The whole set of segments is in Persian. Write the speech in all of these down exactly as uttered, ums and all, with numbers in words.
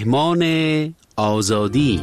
مهمان آزادی.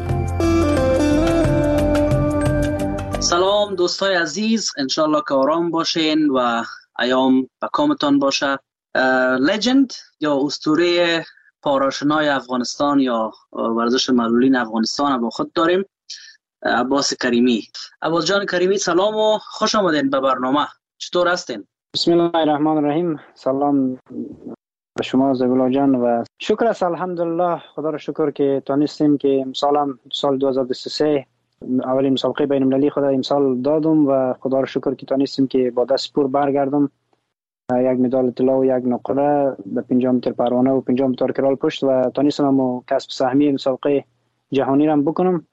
سلام دوستای عزیز، انشالله که آرام باشین و ایام به کامتان باشه. لجند یا اسطوره پاراشنای افغانستان یا ورزش معلولین افغانستان با خود داریم، عباس کریمی. عباس جان کریمی، سلام و خوش آمدین به برنامه. چطور هستین؟ بسم الله الرحمن الرحیم. سلام به شما زبیلا جان و شکر است، الحمدلله. خدا را شکر که تانستیم که امسال سال دو هزار و بیست و سه اولین مسابقه بین المللی خود امسال دادم و خدا را شکر که تانستیم که با دست پر برگردم. یک مدال طلا و یک نقره به پنجاه متر پروانه و پنجاه متر کرال پشت و تانستم هم کسب سهمیه مسابقه جهانی را بکنم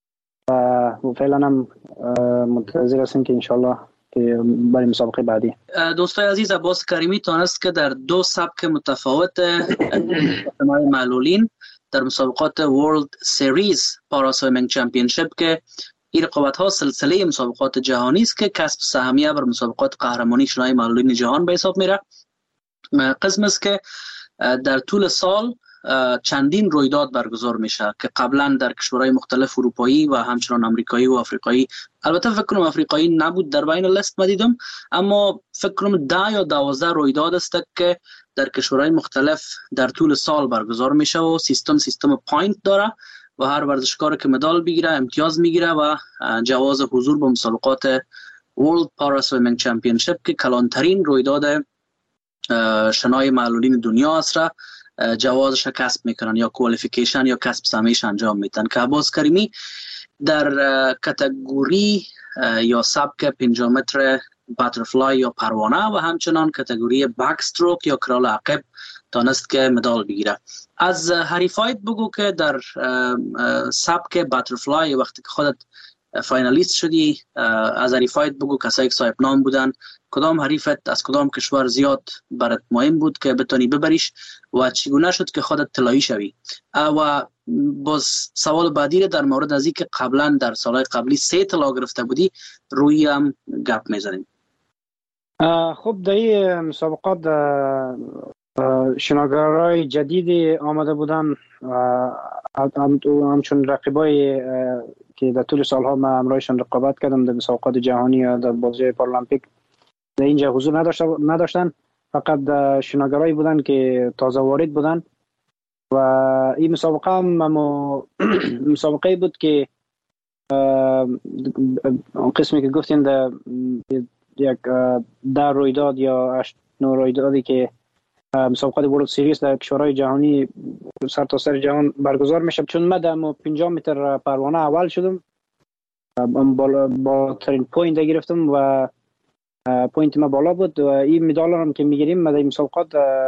و فعلا هم منتظر هستیم که انشالله که برای مسابقه بعدی. دوستای عزیز، عباس کریمی تانست که در دو سبک متفاوت شنای معلولین در مسابقات ورلد سریز پارا سویمینگ چمپیونشیپ که این رقابت ها سلسله مسابقات جهانی است که کسب سهمیه بر مسابقات قهرمانی شنای معلولین جهان به حساب میره. قسم است که در طول سال چندین رویداد برگزار میشه که قبلا در کشورهای مختلف اروپایی و همچنان امریکایی و افریقایی، البته فکر کنم افریقایی نبود در بین لیست مدیدم، اما فکر کنم ده یا دوازده رویداد است که در کشورهای مختلف در طول سال برگزار میشه و سیستم سیستم پوینت داره و هر ورزشکار که مدال بگیره امتیاز میگیره و جواز حضور به مسابقات ورلد پارا سویمینگ چمپیونشیپ که کلانترین رویداد شنای معلولین دنیا است را جوازش کسب میکنن یا کوالیفیکیشن یا کسب سهمیش انجام میدن. که عباس کریمی در کاتگوری یا سبک پنجاه متر باترفلای یا پروانه و همچنان کاتگوری بک استروک یا کرال عقب تانست که مدال بگیره. از حریفایت بگو که در سبک باترفلای وقتی که خودت فاینالیست شدی، از حریفایت بگو کسایی که صاحب نام بودن، کدام حریفت از کدام کشور زیاد برات مهم بود که بتونی ببریش و چگونه شد که خودت طلایی شوی؟ و باز سوال بعدی در مورد از این که قبلا در سالهای قبلی سه طلا گرفته بودی روی هم گپ میزنیم. خب در این مسابقات شناگرای جدید آمده بودن همچون رقیبای که در طول سالها من امرایشان رقابت کردم در مسابقات جهانی یا در بازی پارالمپیک در اینجا حضور نداشتن، فقط شناگرایی بودن که تازه وارد بودن و این مسابقه هم مسابقه بود که قسمی که گفتین در یک در رویداد یا هشت نو رویدادی که مسابقات ورلد سریز در کشورهای جهانی سر تا سر جهان برگزار میشه. چون من در پنجاه متر پروانه اول شدم، بالا بالاترین پوینت گرفتم و پوینت ما بالا بود و این مدال هم که میگیریم ما در مسابقات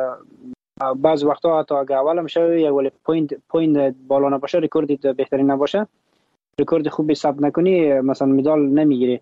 بعض وقتا حتی اگه اول هم شوی یا ولی پوینت پوینت بالا نباشه، رکورد بهترین نباشه، رکورد خوبی ثبت نکنی، مثلا مدال نمیگیری.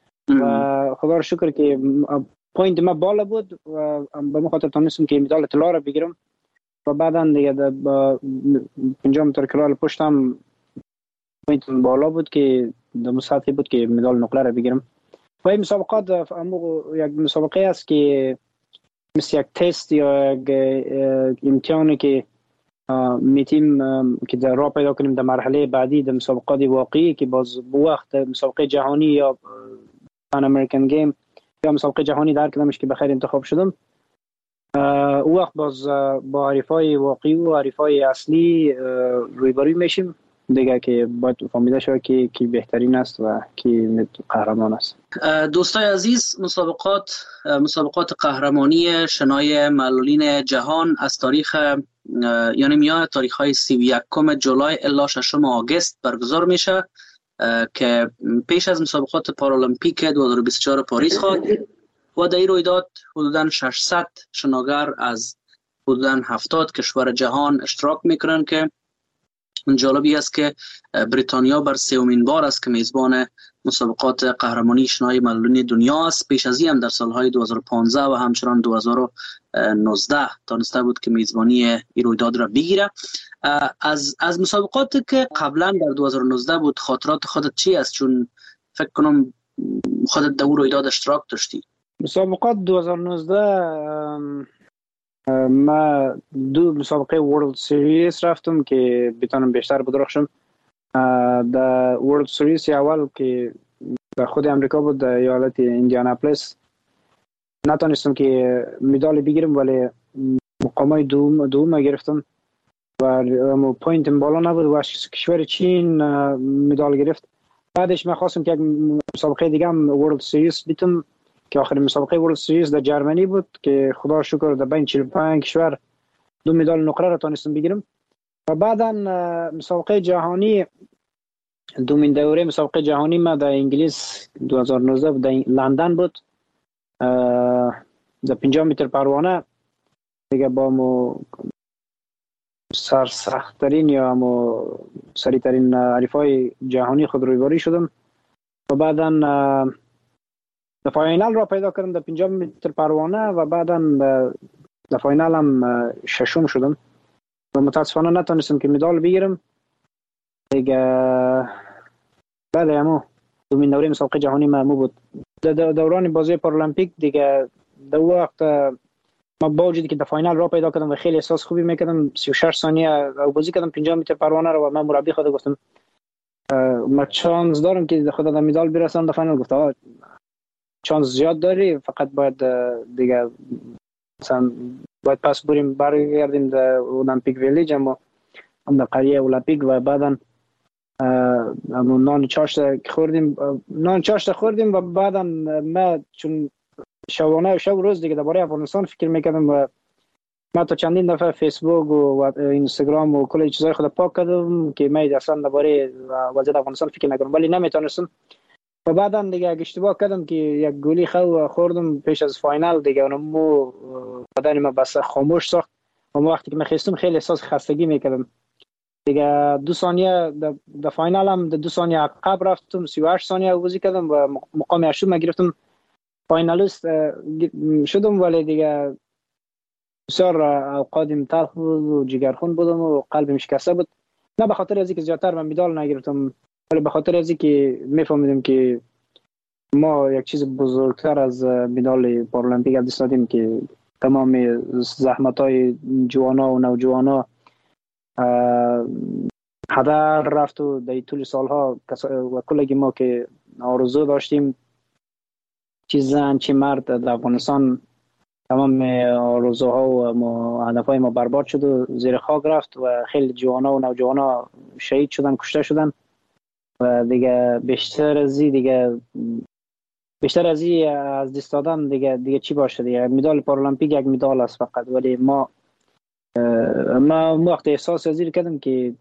و خدا رو شکر که پوینت ما بالا بود و به مخاطر تونستم که مدال طلا رو بگیرم و بعدا دیگه با پنجاه متر کرال پشتم پوینت بالا بود که در مساحتی بود که مدال نقره رو بگیرم. و این مسابقات یک مسابقه است که مثل یک تست یا یک امتحانی که میتیم که در راه پیدا کنیم در مرحله بعدی در مسابقات واقعی که باز با وقت مسابقه جهانی یا پان امریکن گیم یا مسابقه جهانی در کدامش که بخیر انتخاب شدم، او وقت باز با حریفای واقعی و حریفای اصلی رویبروی میشیم دیگه که باید فهمیده شود که کی بهترین است و کی قهرمان است. دوستای عزیز، مسابقات مسابقات قهرمانی شنای معلولین جهان از تاریخ یعنی میان تاریخ های سی و یکم جولای الی ششم آگوست برگزار میشه که پیش از مسابقات پارالمپیک دو هزار و بیست و چهار پاریس خواهد و در این رویداد حدوداً ششصد شناگر از حدوداً هفتاد کشور جهان اشتراک میکنن که جالبی است که بریتانیا بر سومین بار است که میزبان مسابقات قهرمانی شنای معلولین دنیا است. پیش از این هم در سالهای دو هزار و پانزده و همچنان دو هزار و نوزده تانسته بود که میزبانی این رویداد را بگیره. از از مسابقاتی که قبلا در دو هزار و نوزده بود خاطرات خودت چی است؟ چون فکر کنم خودت در اون رویداد اشتراک داشتی. مسابقات دو هزار و نوزده ما دو مسابقه ورلد سریز رفتم که بتونم بیشتر بدرخشم. در ورلد سریز اول که در خود امریکا بود، در ایالت ایندیاناپولیس، نتونستم که مدال بگیرم ولی مقامای دوم دوم گرفتم و پوینت بالا نبود و کشور چین مدال گرفت. بعدش من خواستم که یک مسابقه دیگه هم ورلد سریز بیتم که آخرین مسابقه ورلد سریز در جرمنی بود که خدا شکر در بین چهل و پنج کشور دو مدال نقره را تونستم بگیرم. و بعدا مسابقه جهانی، دومین دوره مسابقه جهانی ما در انگلیس دو هزار و نوزده در لندن بود، در پنجاه متر پروانه دیگه با مو سرسخت‌ترین یا مو سریع‌ترین حریفای جهانی خود رویباری شدم و بعدا در فاینال را پیدا کردم در پنجاه متر پروانه و بعدا در فاینال هم ششم شدم و متاسفانه نتونستم که مدال بگیرم دیگه. بعد همو دومین دوره مسابقه جهانی ما بود. در دوران بازی پارالمپیک دیگه در وقت ما با وجودی که در فاینال را پیدا کردم و خیلی احساس خوبی میکردم، سی و شش ثانیه بازی کردم پنجاه متر پروانه رو و من مربی خود گفتم ما چانس دارم که خود در مدال برسم. در فاینال گفت آقا چانس زیاد داری، فقط باید دیگه مثلا باید پس بریم برگردیم در المپیک ویلیج، اما هم در قریه المپیک و بعدا اما نان چاشت خوردیم نان چاشت خوردیم و بعدا ما چون شبانه و شب روز دیگه درباره افغانستان فکر میکردم و ما تا چندین دفعه فیسبوک و اینستاگرام و کلی چیزای خود پاک کردم که من اصلا درباره وضعیت افغانستان فکر نکنم، ولی نمیتونستم. و بعدا دیگه اشتباه کردم که یک گولی خو خوردم پیش از فاینال دیگه، اونمو بدن ما بس خاموش ساخت و وقتی که من خستم خیلی احساس خستگی میکردم دیگه. دو ثانیه در فاینال هم دو ثانیه عقب رفتم، سی و هشت ثانیه بازی کردم و مقام هشتم ما گرفتم، فاینالیست شدم. ولی دیگه بسیار اوقاتم تلخ بود و جگرخون بودم و قلبم شکسته بود، نه به خاطر از اینکه زیادتر من مدال نگرفتم ولی به خاطر از اینکه میفهمیدم که ما یک چیز بزرگتر از مدال پارالمپیک از دست دادیم که تمام زحمت‌های جوانا و نوجوانا هدر رفت و در طول سالها و کلگی ما که آرزو داشتیم چه زن چه مرد در افغانستان تمام آرزوها و هدفهای ما برباد شد و زیر خاک رفت و خیلی جوانا و نوجوانا شهید شدن، کشته شدن و دیگه بیشتر از این دیگه بیشتر از این از دست دادن دیگه دیگه چی باشه دیگه. مدال پارالمپیک یک مدال است فقط، ولی ما ما وقت احساس از این کردم که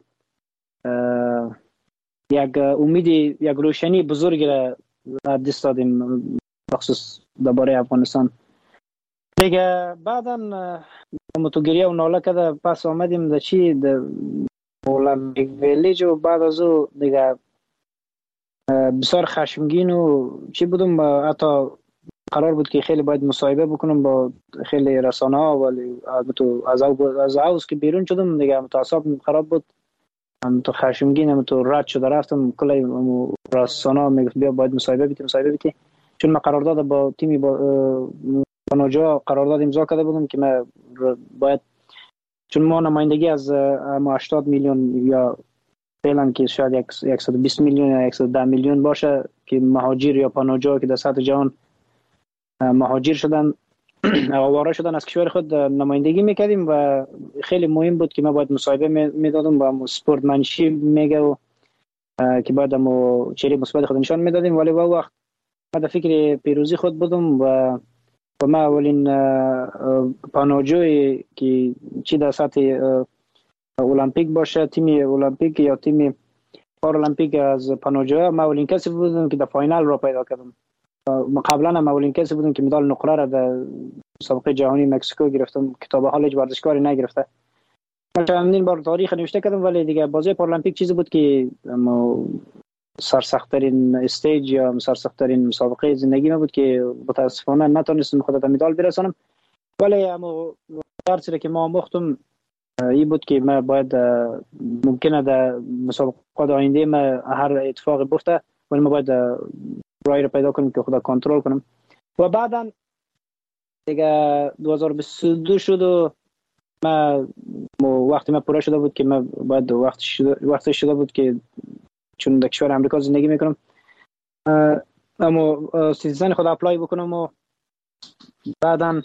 یک امید یک روشنی بزرگی را دست دادیم بخصوص درباره افغانستان دیگه. بعدا متوگریه و ناله کده پس آمدیم در چی در المپیک ویلیج و بعد از او دیگه بسیار خشمگین و چی بودم، حتی قرار بود که خیلی باید مصاحبه بکنم با خیلی رسانه ها ولی تو از از هاوس که بیرون شدم دیگه متعصب خراب بود، هم تو خشمگین هم تو رد شده رفتم کلی رسانه ها میگفت بیا باید مصاحبه بیتی مصاحبه بیتی چون من قرارداد با تیمی با پانوجا قرارداد امضا کرده بودم که من باید چون ما نمایندگی از ما هشتاد میلیون یا فعلا که شاید صد و بیست میلیون یا صد و ده میلیون باشه که مهاجر یا پانوجا که در سطح جهان مهاجر شدن آواره شدن از کشور خود نمایندگی میکردیم و خیلی مهم بود که ما باید مصاحبه میدادیم و سپورتمنشی میگه و که باید ما چهره مثبت خود نشان میدادیم. ولی با وقت ما در فکر پیروزی خود بودم و و ما اولین پانوجوی که چی در سطح المپیک باشه تیم المپیک یا تیم پارالمپیک از پانوجا ما اولین کسی بودم که در فاینال را پیدا کردم. ما قبلا هم اولین کسی بودم که مدال نقره را در مسابقه جهانی مکزیکو گرفتم که تا به حال هیچ ورزشکاری نگرفته. من چندین بار تاریخ نوشته کردم ولی دیگه بازی پارالمپیک چیزی بود که سرسخت‌ترین استیج یا سرسخت‌ترین مسابقه زندگی ما بود که متاسفانه نتونستم خود در مدال برسانم. ولی اما درسی که ما آموختم این بود که ما باید ممکنه در مسابقات آینده ما هر اتفاقی بیفته ولی ما باید راهی رو پیدا کنیم که خدا کنترل کنیم. و بعدا دیگه دو هزار و بیست و دو شد و ما وقتی ما پوره شده بود که ما باید وقت شده وقت شده بود که چون در کشور امریکا زندگی میکنم اما سیتیزن خود اپلای بکنم و بعدن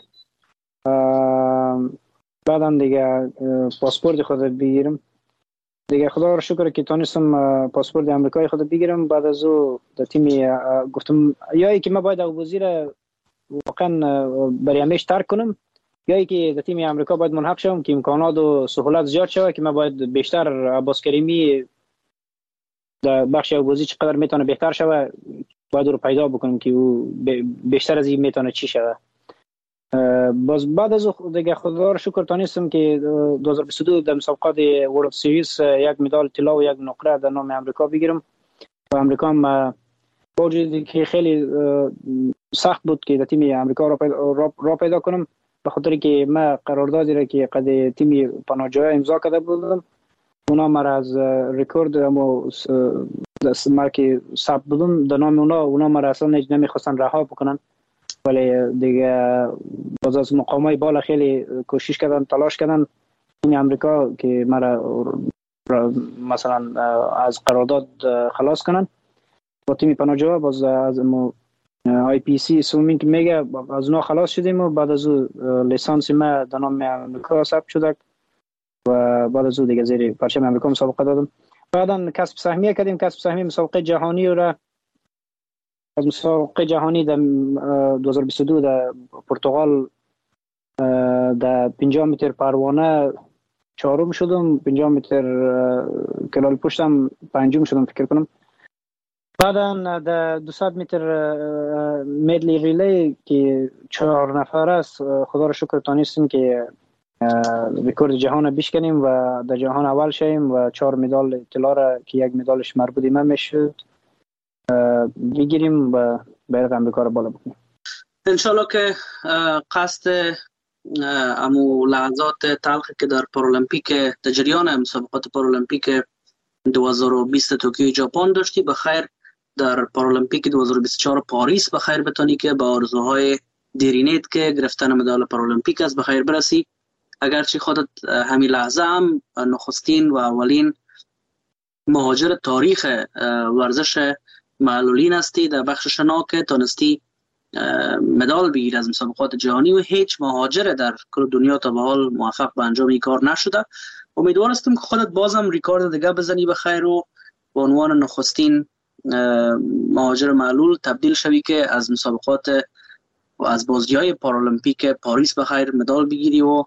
بعدن دیگه پاسپورت خود بگیرم. دیگه خدا رو شکر که تونستم پاسپورت امریکایی خود بگیرم. بعد از او در تیم گفتم یا ای که من باید وزیر واقعا برای همیشه ترک کنم یا ای که در تیم امریکا باید ملحق شوم که امکانات و سهولت زیاد شود که من باید بیشتر عباس کریمی در بخش آموزشی چقدر میتونه بهتر شود باید رو پیدا بکنم که او بیشتر از این میتونه چی شود. باز بعد از دیگه خدا رو شکر تونستم که دو هزار و بیست و دو در مسابقات ورلد سریز یک مدال طلا و یک نقره در نام امریکا بگیرم. و امریکا هم باوجود که خیلی سخت بود که در تیم امریکا را پیدا, را پیدا کنم به خاطر که ما قراردادی را که قد تیم پناهجویان امضا کرده بودم اونا مرا از رکورد اما ما که ثبت بودم در نام اونا اونا مرا اصلا نمیخواستن رها بکنن ولی دیگه باز از مقامای بالا خیلی کوشش کردن تلاش کردن این امریکا که مرا مثلا از قرارداد خلاص کنن با تیم پناهجویان. باز از آی پی سی سومینگ میگه از اونا خلاص شدیم و بعد از او لیسانس ما در نام امریکا ثبت شده و بعد از او دیگه زیر پرچم امریکا مسابقه دادم. بعدا کسب سهمیه کردیم. کسب سهمیه مسابقه جهانی را از مسابقه جهانی در دو هزار و بیست و دو در پرتغال در پنجاه متر پروانه چهارم شدم. پنجاه متر کلال پشتم پنجم شدم فکر کنم. بعدا در دویست متر میدلی ریلی که چهار نفر است خدا را شکر تونستیم که رکورد جهان بشکنیم و در جهان اول شیم و چهار مدال طلا را که یک مدالش مربوط من میشد بگیریم و بیرق امریکا را بالا بکنیم. انشالله که قصد امو لحظات تلخی که در پارالمپیک در جریان مسابقات پارالمپیک دو هزار و بیست توکیو ژاپن داشتی به خیر در پارالمپیک دو هزار و بیست و چهار پاریس به خیر بتانی که با آرزوهای دیرینیت که گرفتن مدال پارالمپیک است به خیر برسی. اگرچه خودت همین لحظه هم نخستین و اولین مهاجر تاریخ ورزش معلولین هستی در بخش شنا که تونستی مدال بگیری از مسابقات جهانی و هیچ مهاجر در کل دنیا تا به حال موفق به انجام این کار نشده. امیدوار هستم که خودت بازم ریکارد دیگه بزنی به خیر و به عنوان نخستین مهاجر معلول تبدیل شوی که از مسابقات و از بازی‌های پارالمپیک پاریس به خیر مدال بگیری و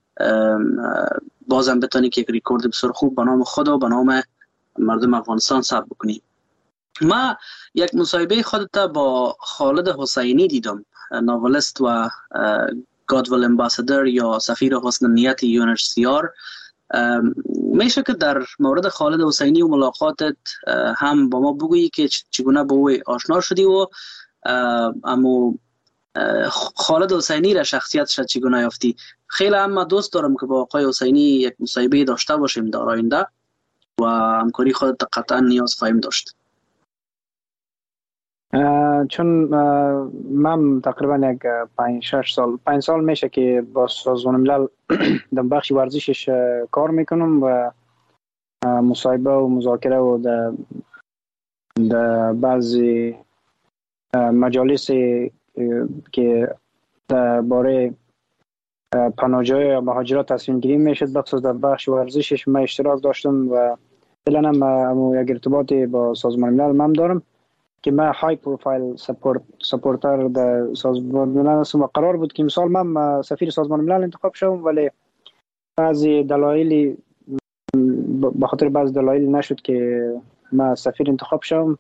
بازم بتونی که یک ریکورد بسیار خوب به نام خود و به نام مردم افغانستان ثبت بکنی. ما یک مصاحبه خودت با خالد حسینی دیدم، ناولست و گادول امباسادر یا سفیر حسن نیت یو ان اچ سی آر. میشه که در مورد خالد حسینی و ملاقاتت هم با ما بگویی که چگونه با او آشنا شدی و اما خالد حسینی را شخصیتش چگونه یافتی؟ خیلی هم دوست دارم که با آقای حسینی یک مصاحبه داشته باشیم در آینده و همکاری خودت قطعا نیاز خواهیم داشت. چون من تقریبا یک پنج شش سال پنج سال میشه که با سازمان ملل در بخش ورزشش کار میکنم و مصاحبه و مذاکره و در در بعضی مجالس که درباره پناهجویان یا مهاجرت تصمیم گیری میشد بخصوص در بخش ورزشش من اشتراک داشتم و فعلا هم یک ارتباط با سازمان ملل من دارم که من های پروفایل سپورت سپورتر در سازمان ملل هستم و قرار بود که مثال من سفیر سازمان ملل انتخاب شوم ولی بعضی دلایلی به خاطر بعضی دلایلی نشد که من سفیر انتخاب شوم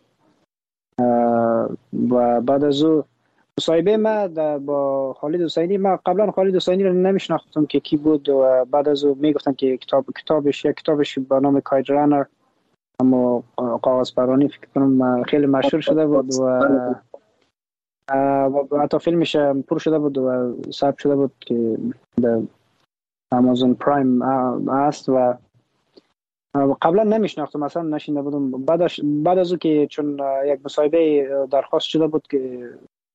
و بعد از او مصاحبه ما با خالد حسینی من قبلا خالد حسینی رو نمیشناختم که کی بود و بعد از او میگفتن که کتاب کتابش یک کتابش به نام کایت رانر اما کاغذ پرانی فکر کنم خیلی مشهور شده بود و حتی فیلمش پر شده بود و ثبت شده بود که در آمازون پرایم است و قبلا نمیشناختم اصلا نشینده بودم. بعدش بعد از او که چون یک مصاحبه درخواست شده بود که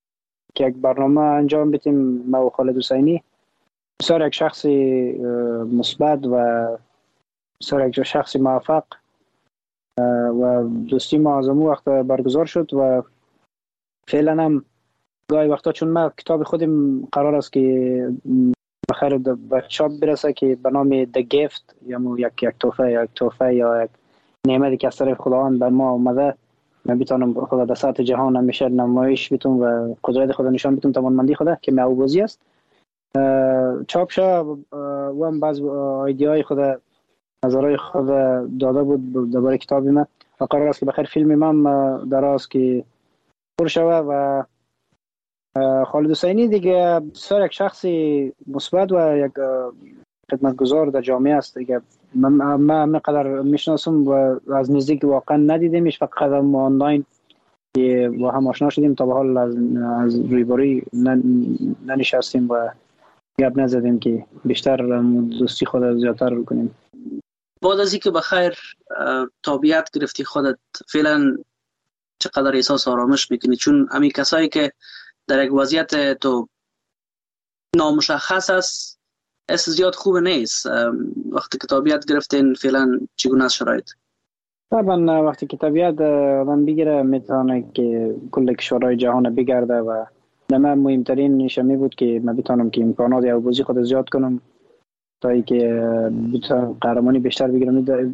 که یک برنامه انجام بدیم ما و خالد حسینی. بسیار یک شخص مثبت و بسیار یک شخص موفق و دوستی ما از اون وقت برگزار شد و فعلا هم گاهی وقتا چون ما کتاب خودم قرار است که بخیر به چاپ برسه که به نام The Gift یا یک یک تحفه یک تحفه یا یک نعمتی که از طرف خداوند به ما آمده، من بتونم خدا در سطح جهان همیشه نمایش بدم و قدرت خدا نشان بدم، توانمندی خدا که معوضی است. چاپ شد و هم بعض ایده خود نظرهای خود داده بود درباره کتاب من و قرار است که بخیر فیلم من دراز که پر شود و خالد حسینی دیگه بسیار یک شخص مثبت و یک خدمتگزار در جامعه است دیگه. من من قدر میشناسم و از نزدیک واقعا ندیدمش، فقط آنلاین که با هم آشنا شدیم، تا به حال از, از رویباری ننشستیم و گپ نزدیم که بیشتر دوستی خود زیادتر کنیم. بعد از اینکه بخیر تابعیت گرفتی خودت، فعلا چقدر احساس آرامش میکنی؟ چون همین کسایی که در یک وضعیت تو نامشخص است احساس زیاد خوب نیست. وقتی که تابعیت گرفتین فعلا چگونه است شرایط؟ طبعا وقتی که تابعیت آدم بگیره میتونه که کل کشورهای جهان بگرده و من مهمترین نشمی بود که من بتونم که امکانات یا بازی خود زیاد کنم تا اینکه بتونم قهرمانی بیشتر بگیرم.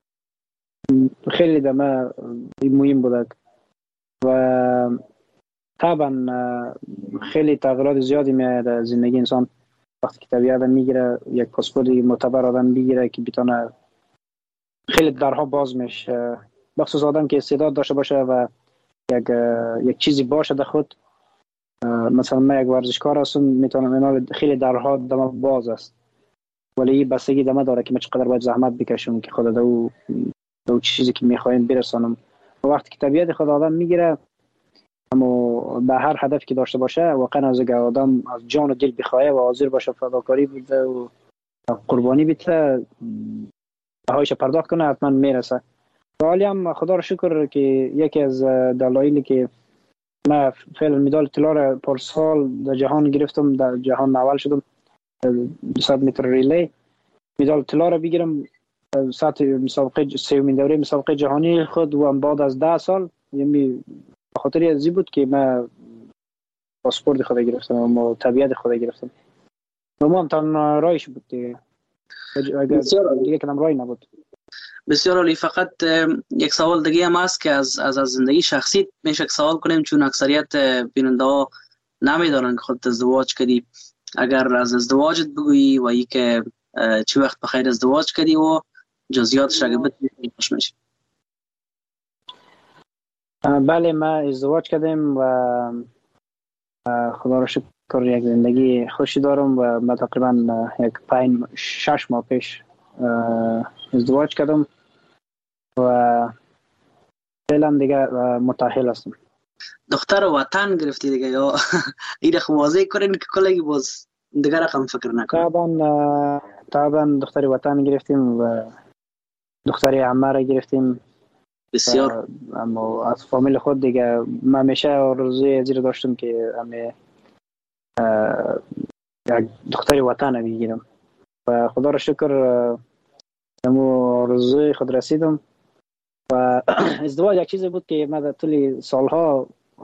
خیلی دمه مهم بود و طبعا خیلی تغییرات زیادی میاد در زندگی انسان وقتی که طبیعت میگیره، یک پاسپورت معتبر آدم بگیره که بتونه خیلی درها باز میشه، بخصوص آدم که استعداد داشته باشه و یک یک چیزی باشه در خود. مثلا من یک ورزشکار هستم، میتونم خیلی درها دم باز است، ولی این بستگی دم داره که من چقدر باید زحمت بکشم که خدا دو دو چیزی که میخوایم برسانم. و وقتی که طبیعت خود آدم میگیره اما به هر هدف که داشته باشه واقعا از اگر آدم از جان و دل بخواه و حاضر باشه فداکاری بده و قربانی بده بهایش پرداخت کنه حتما میرسه. حالی هم خدا رو شکر که یکی از دلایلی که من فعلا مدال طلا را پارسال در جهان گرفتم، در جهان اول شدم دویست متر ریلی، مدال طلا را بگیرم سطح مسابقه سومین دوره مسابقه جهانی خود و بعد از ده سال، یعنی خاطری ازی بود که من پاسپورت خود گرفتم و طبیعت خود گرفتم و ما هم تن رایش بود دیگه، اگر دیگه کنم رای نبود. بسیار عالی. فقط یک سوال دیگه هم هست که از از, از زندگی شخصی میشه سوال کنیم، چون اکثریت بیننده ها نمیدونن که خودت ازدواج کردی. اگر از ازدواجت بگویی و ای که چی وقت بخیر ازدواج کردی و جزئیاتش اگه بتونی خوش میشه. بله من ازدواج کردم و خدا رو شکر یک زندگی خوشی دارم و من تقریبا یک پنج شش ماه پیش ازدواج کردم و فعلا دیگه متأهل هستم. دختر وطن گرفتی دیگه یا این خو واضح کنین که کلگی باز دیگه رقم فکر نکنم؟ طبعا طبعا دختر وطن گرفتیم و دختر عمه را گرفتیم. بسیار. اما از فامیل خود دیگه من همیشه آرزوی زیر داشتم که همه یک دختر وطن بگیرم و خدا را شکر همو آرزوی خود رسیدم. و ازدواج یک چیزی بود که من در طول سالها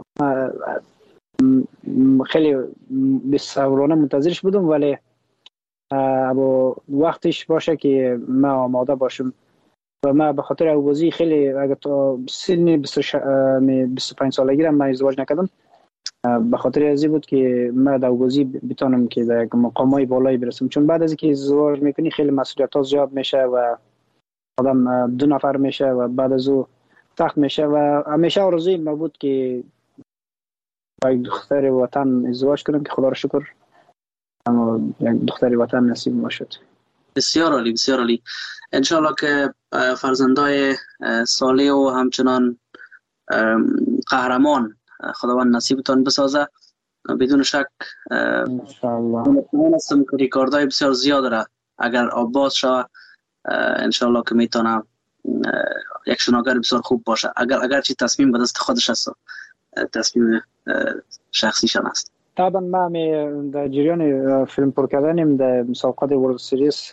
خیلی بسورانه منتظرش بودم، ولی ابا وقتش باشه که من آماده باشم و من به خاطر اوازی خیلی اگر تا سن بیست و پنج سالگی را من ازدواج نکردم، به خاطر ازی بود که من در اوازی بتونم که در مقامای بالایی برسم، چون بعد از اینکه ازدواج میکنی خیلی مسئولیت ها زیاد میشه و آدم دو نفر میشه و بعد از او سخت میشه و همیشه آرزوی من بود که با یک دختر وطن ازدواج کنم که خدا رو شکر اما یک دختر وطن نصیب ما شد. بسیار عالی بسیار عالی. انشالله که فرزندای صالح و همچنان قهرمان خداوند نصیبتان بسازه. بدون شک انشالله من هستم که ریکاردای بسیار زیاد را اگر آباد شود انشالله که میتونه یک شناگر بسیار خوب باشه، اگر اگر چی تصمیم به دست خودش هست. تصمیم شخصیشان است. طبعا ما می در جریان فیلم پر کردنیم در مسابقات ورلد سریز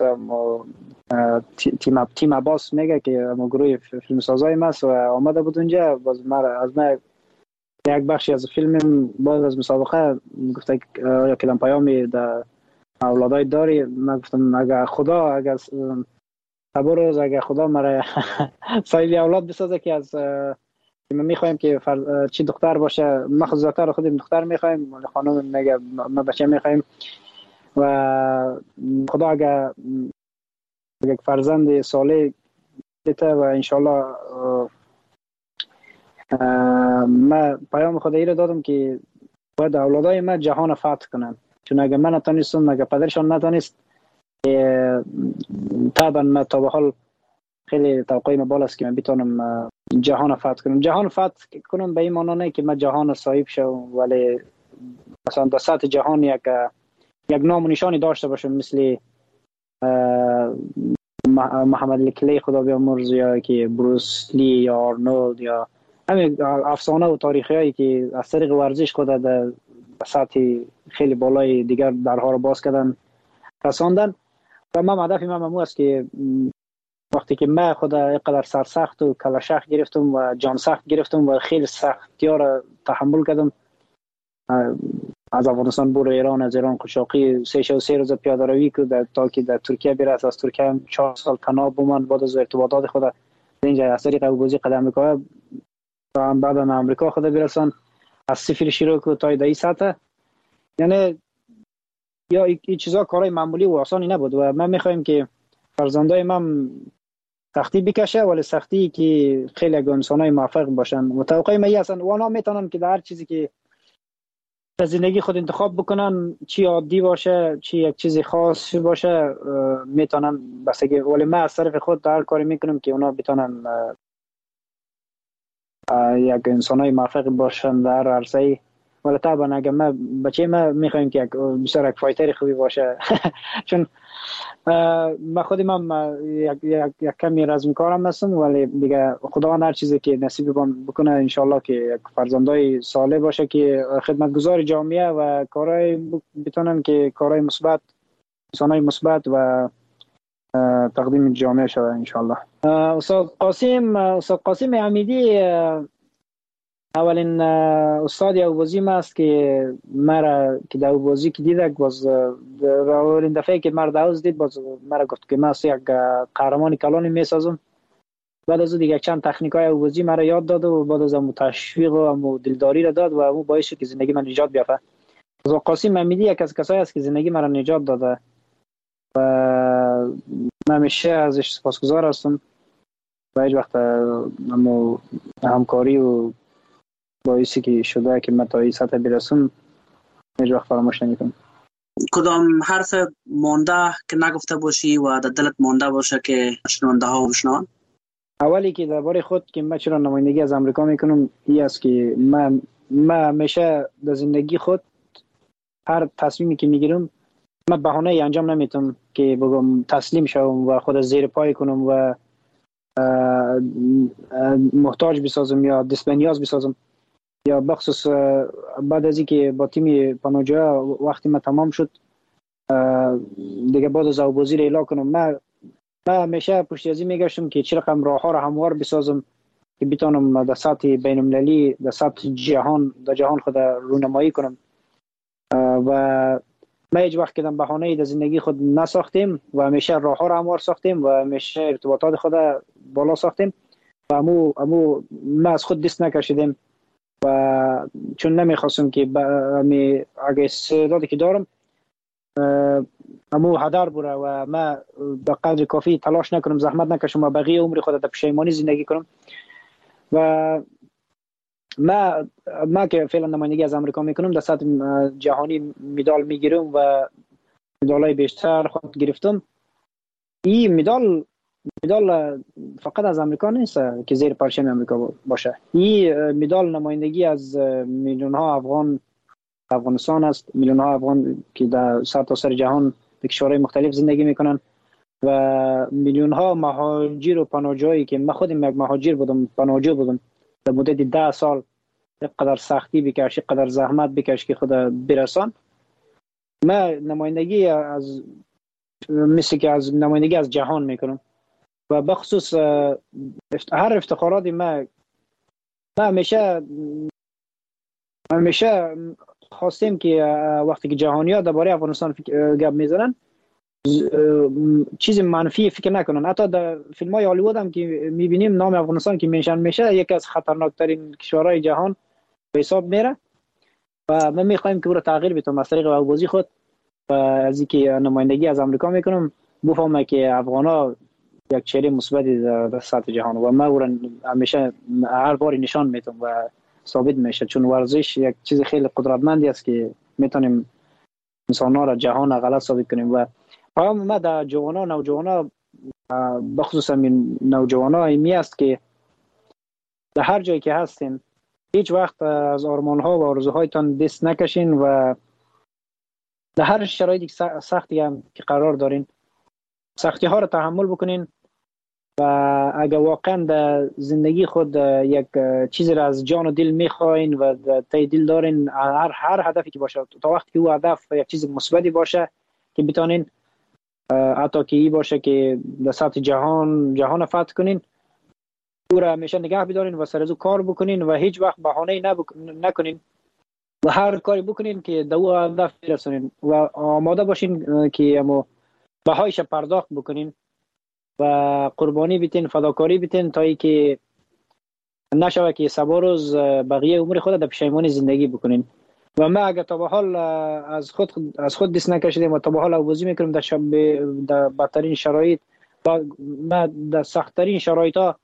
تیم تیم عباس میگه که ما گروه فیلم سازای ماست و آمده بود اونجا. باز ما از ما یک بخشی از فیلم باز از مسابقه گفته یا کلام پیامی در اولادای داری. من گفتم اگر خدا اگر روز اگر خدا مرا صاحب اولاد بسازه که از ما میخوایم که فر... چی دختر باشه، ما خودمون خودم دختر میخوایم، ولی خانم میگه ما بچه میخوایم و خدا اگر یک فرزند صالح بده و انشالله ما پیام خدایی رو دادم که باید اولادای ما جهان فتح کنن، چون اگر من نتونستم اگر پدرشان نتونست طبعا ما تا به حال خیلی توقعی من بالاست که من بتونم جهان فتح کنم. جهان فتح کنم به این معنی نه که من جهان صاحب شوم، ولی مثلا در سطح جهان یک یک نام و نشانی داشته باشم، مثل محمد علی خدا بیامرز یا که بروس لی یا آرنولد یا همین افسانه و تاریخی هایی که از طریق ورزش خود در سطح خیلی بالای دیگر درها رو باز کردن رساندن. و من هدف من ممو است که وقتی که من خود اینقدر سرسخت و کلاشخ گرفتم و جان سخت گرفتم و خیلی سختی ها را تحمل کردم، از افغانستان بور ایران، از ایران قشاقی سه شو سه روز پیاده روی کرد تا که در ترکیه برسه، از ترکیه هم چهار سال پناه بومن بعد از ارتباطات خود اینجا از طریق ابوذی قدم میکنه و بعد از امریکا خود برسن، از صفر شروع کرد تا دای سطح. یعنی یا این چیزا کارهای معمولی و آسانی نبود و من میخوایم که فرزندای من سختی بکشه، ولی سختی که خیلی انسانای موفق باشن. متوقع من هستن و اونا میتونن که در هر چیزی که در زندگی خود انتخاب بکنن، چی عادی باشه چی یک چیز خاص باشه میتونن بسگی، ولی من از طرف خود در هر کاری میکنم که اونا بتونن یک انسانای موفق باشن در عرصه. ولی طبعا اگر من بچه ما میخوایم که بسیار یک فایتر خوبی باشه چون من خودم هم یک, یک, یک کمی رزمی کارم هستم، ولی دیگه خداوند هر چیزی که نصیب بکنه انشالله که یک فرزندای صالح باشه که خدمتگزار جامعه و کارهای بتونن که کارهای مثبت انسانای مثبت و تقدیم جامعه شود انشالله. استاد قاسم استاد قاسم حمیدی اولین استاد اوبازی ما است که مرا که در اوبازی که دیدک باز اولین دفعه که مرا دعوت دید باز مرا گفت که من یک قهرمان کلانی میسازم. بعد از دیگه چند تکنیکای اوبازی مرا یاد داد و بعد از اون تشویق و دلداری را داد و اون باعث شد که زندگی من نجات بیافته. از قاسم حمیدی یک از کسایی است که زندگی مرا نجات داده و من همیشه ازش سپاسگزار هستم و هیچ وقت اما همکاری و باعثی که شده که من تا این سطح برسم هیچ وقت فراموش نمیکنم. کدام حرف مانده که نگفته باشی و در دلت مانده باشه که شنونده ها بشنون؟ اولی که درباره خود که من چرا نمایندگی از امریکا میکنم این است که من من همیشه در زندگی خود هر تصمیمی که میگیرم من بهانه انجام نمیتم که بگم تسلیم شوم و خود زیر پای کنم و محتاج بسازم یا دست به نیاز بسازم. یا بخصوص بعد از اینکه با تیم پناهجویان وقتی ما تمام شد دیگه بعد از اوبازی رو اعلام کنم، من من همیشه پشت از این میگشتم که چه رقم راه ها رو هموار بسازم که بتونم در سطح بین المللی در سطح جهان در جهان خود رونمایی کنم و ما هیچ وقت کدام بهانه‌ای در زندگی خود نساختیم و همیشه راه ها رو هموار ساختیم و همیشه ارتباطات خود بالا ساختیم و امو امو ما از خود دست نکشیدیم و چون نمیخواستم که امی اگه استعدادی که دارم امو هدر بره و ما به قدر کافی تلاش نکنم، زحمت نکشم و بقیه عمر خود در پشیمانی زندگی کنم. و ما ما که فعلا نمایندگی از امریکا میکنم در سطح جهانی مدال میگیرم و مدالای بیشتر خود گرفتم. این مدال مدال فقط از امریکا نیست که زیر پرچم امریکا باشه، این مدال نمایندگی از میلیون ها افغان افغانستان است، میلیون ها افغان که در سرتاسر جهان در کشورهای مختلف زندگی میکنن و میلیون ها مهاجر و پناهجویی که من خودم یک مهاجر بودم، پناهجو بودم در مدت ده سال قدر سختی بکش، قدر زحمت بکش که خود برسان. ما نمایندگی از مثل که از نمایندگی از جهان میکنم و بخصوص هر افتخاراتی ما ما همیشه همیشه خواستیم که وقتی که جهانی‌ها درباره افغانستان گپ میزنن چیز منفی فکر نکنن. حتی در فیلم‌های هالیوود هم که میبینیم نام افغانستان که منشن میشه یکی از خطرناکترین کشورهای جهان به حساب میره و ما میخوایم که او را تغییر بدیم از طریق بازی خود و از اینکه نمایندگی از آمریکا میکنم بفهمه که افغانا یک چهره مثبتی در سطح جهان و ما او را همیشه هر بار نشان میدم و ثابت میشه، چون ورزش یک چیز خیلی قدرتمندی است که میتونیم انسان‌ها را جهان غلط ثابت کنیم. و پیام ما در جوانان نوجوانا بخصوص این نوجوانا ایمی است که در هر جایی که هستین هیچ وقت از آرمان‌ها و آرزوهایتان دست نکشین و در هر شرایطی سختی هم که قرار دارین سختی ها را تحمل بکنین و اگر واقعا در زندگی خود یک چیزی را از جان و دل میخواین و تای دل دارین هر هر هدفی که باشه تا وقتی که او هدف یک چیز مثبتی باشه که بتونین حتی که ای باشه که در سطح جهان جهان فتح کنین او را همیشه نگه بدارین و سر از او کار بکنین و هیچ وقت بهانه‌ای نبک... نکنین و هر کاری بکنین که در او هدف برسونین و آماده باشین که امو بهایش پرداخت بکنین و قربانی بیتین فداکاری بیتین تا ای که نشوه که سبا روز بقیه عمر خود در پشیمانی زندگی بکنین. و ما اگر تا به حال از خود از خود دست نکشیدیم و تا به حال آوازی میکنیم در شب در بدترین شرایط و ما در سختترین شرایط ها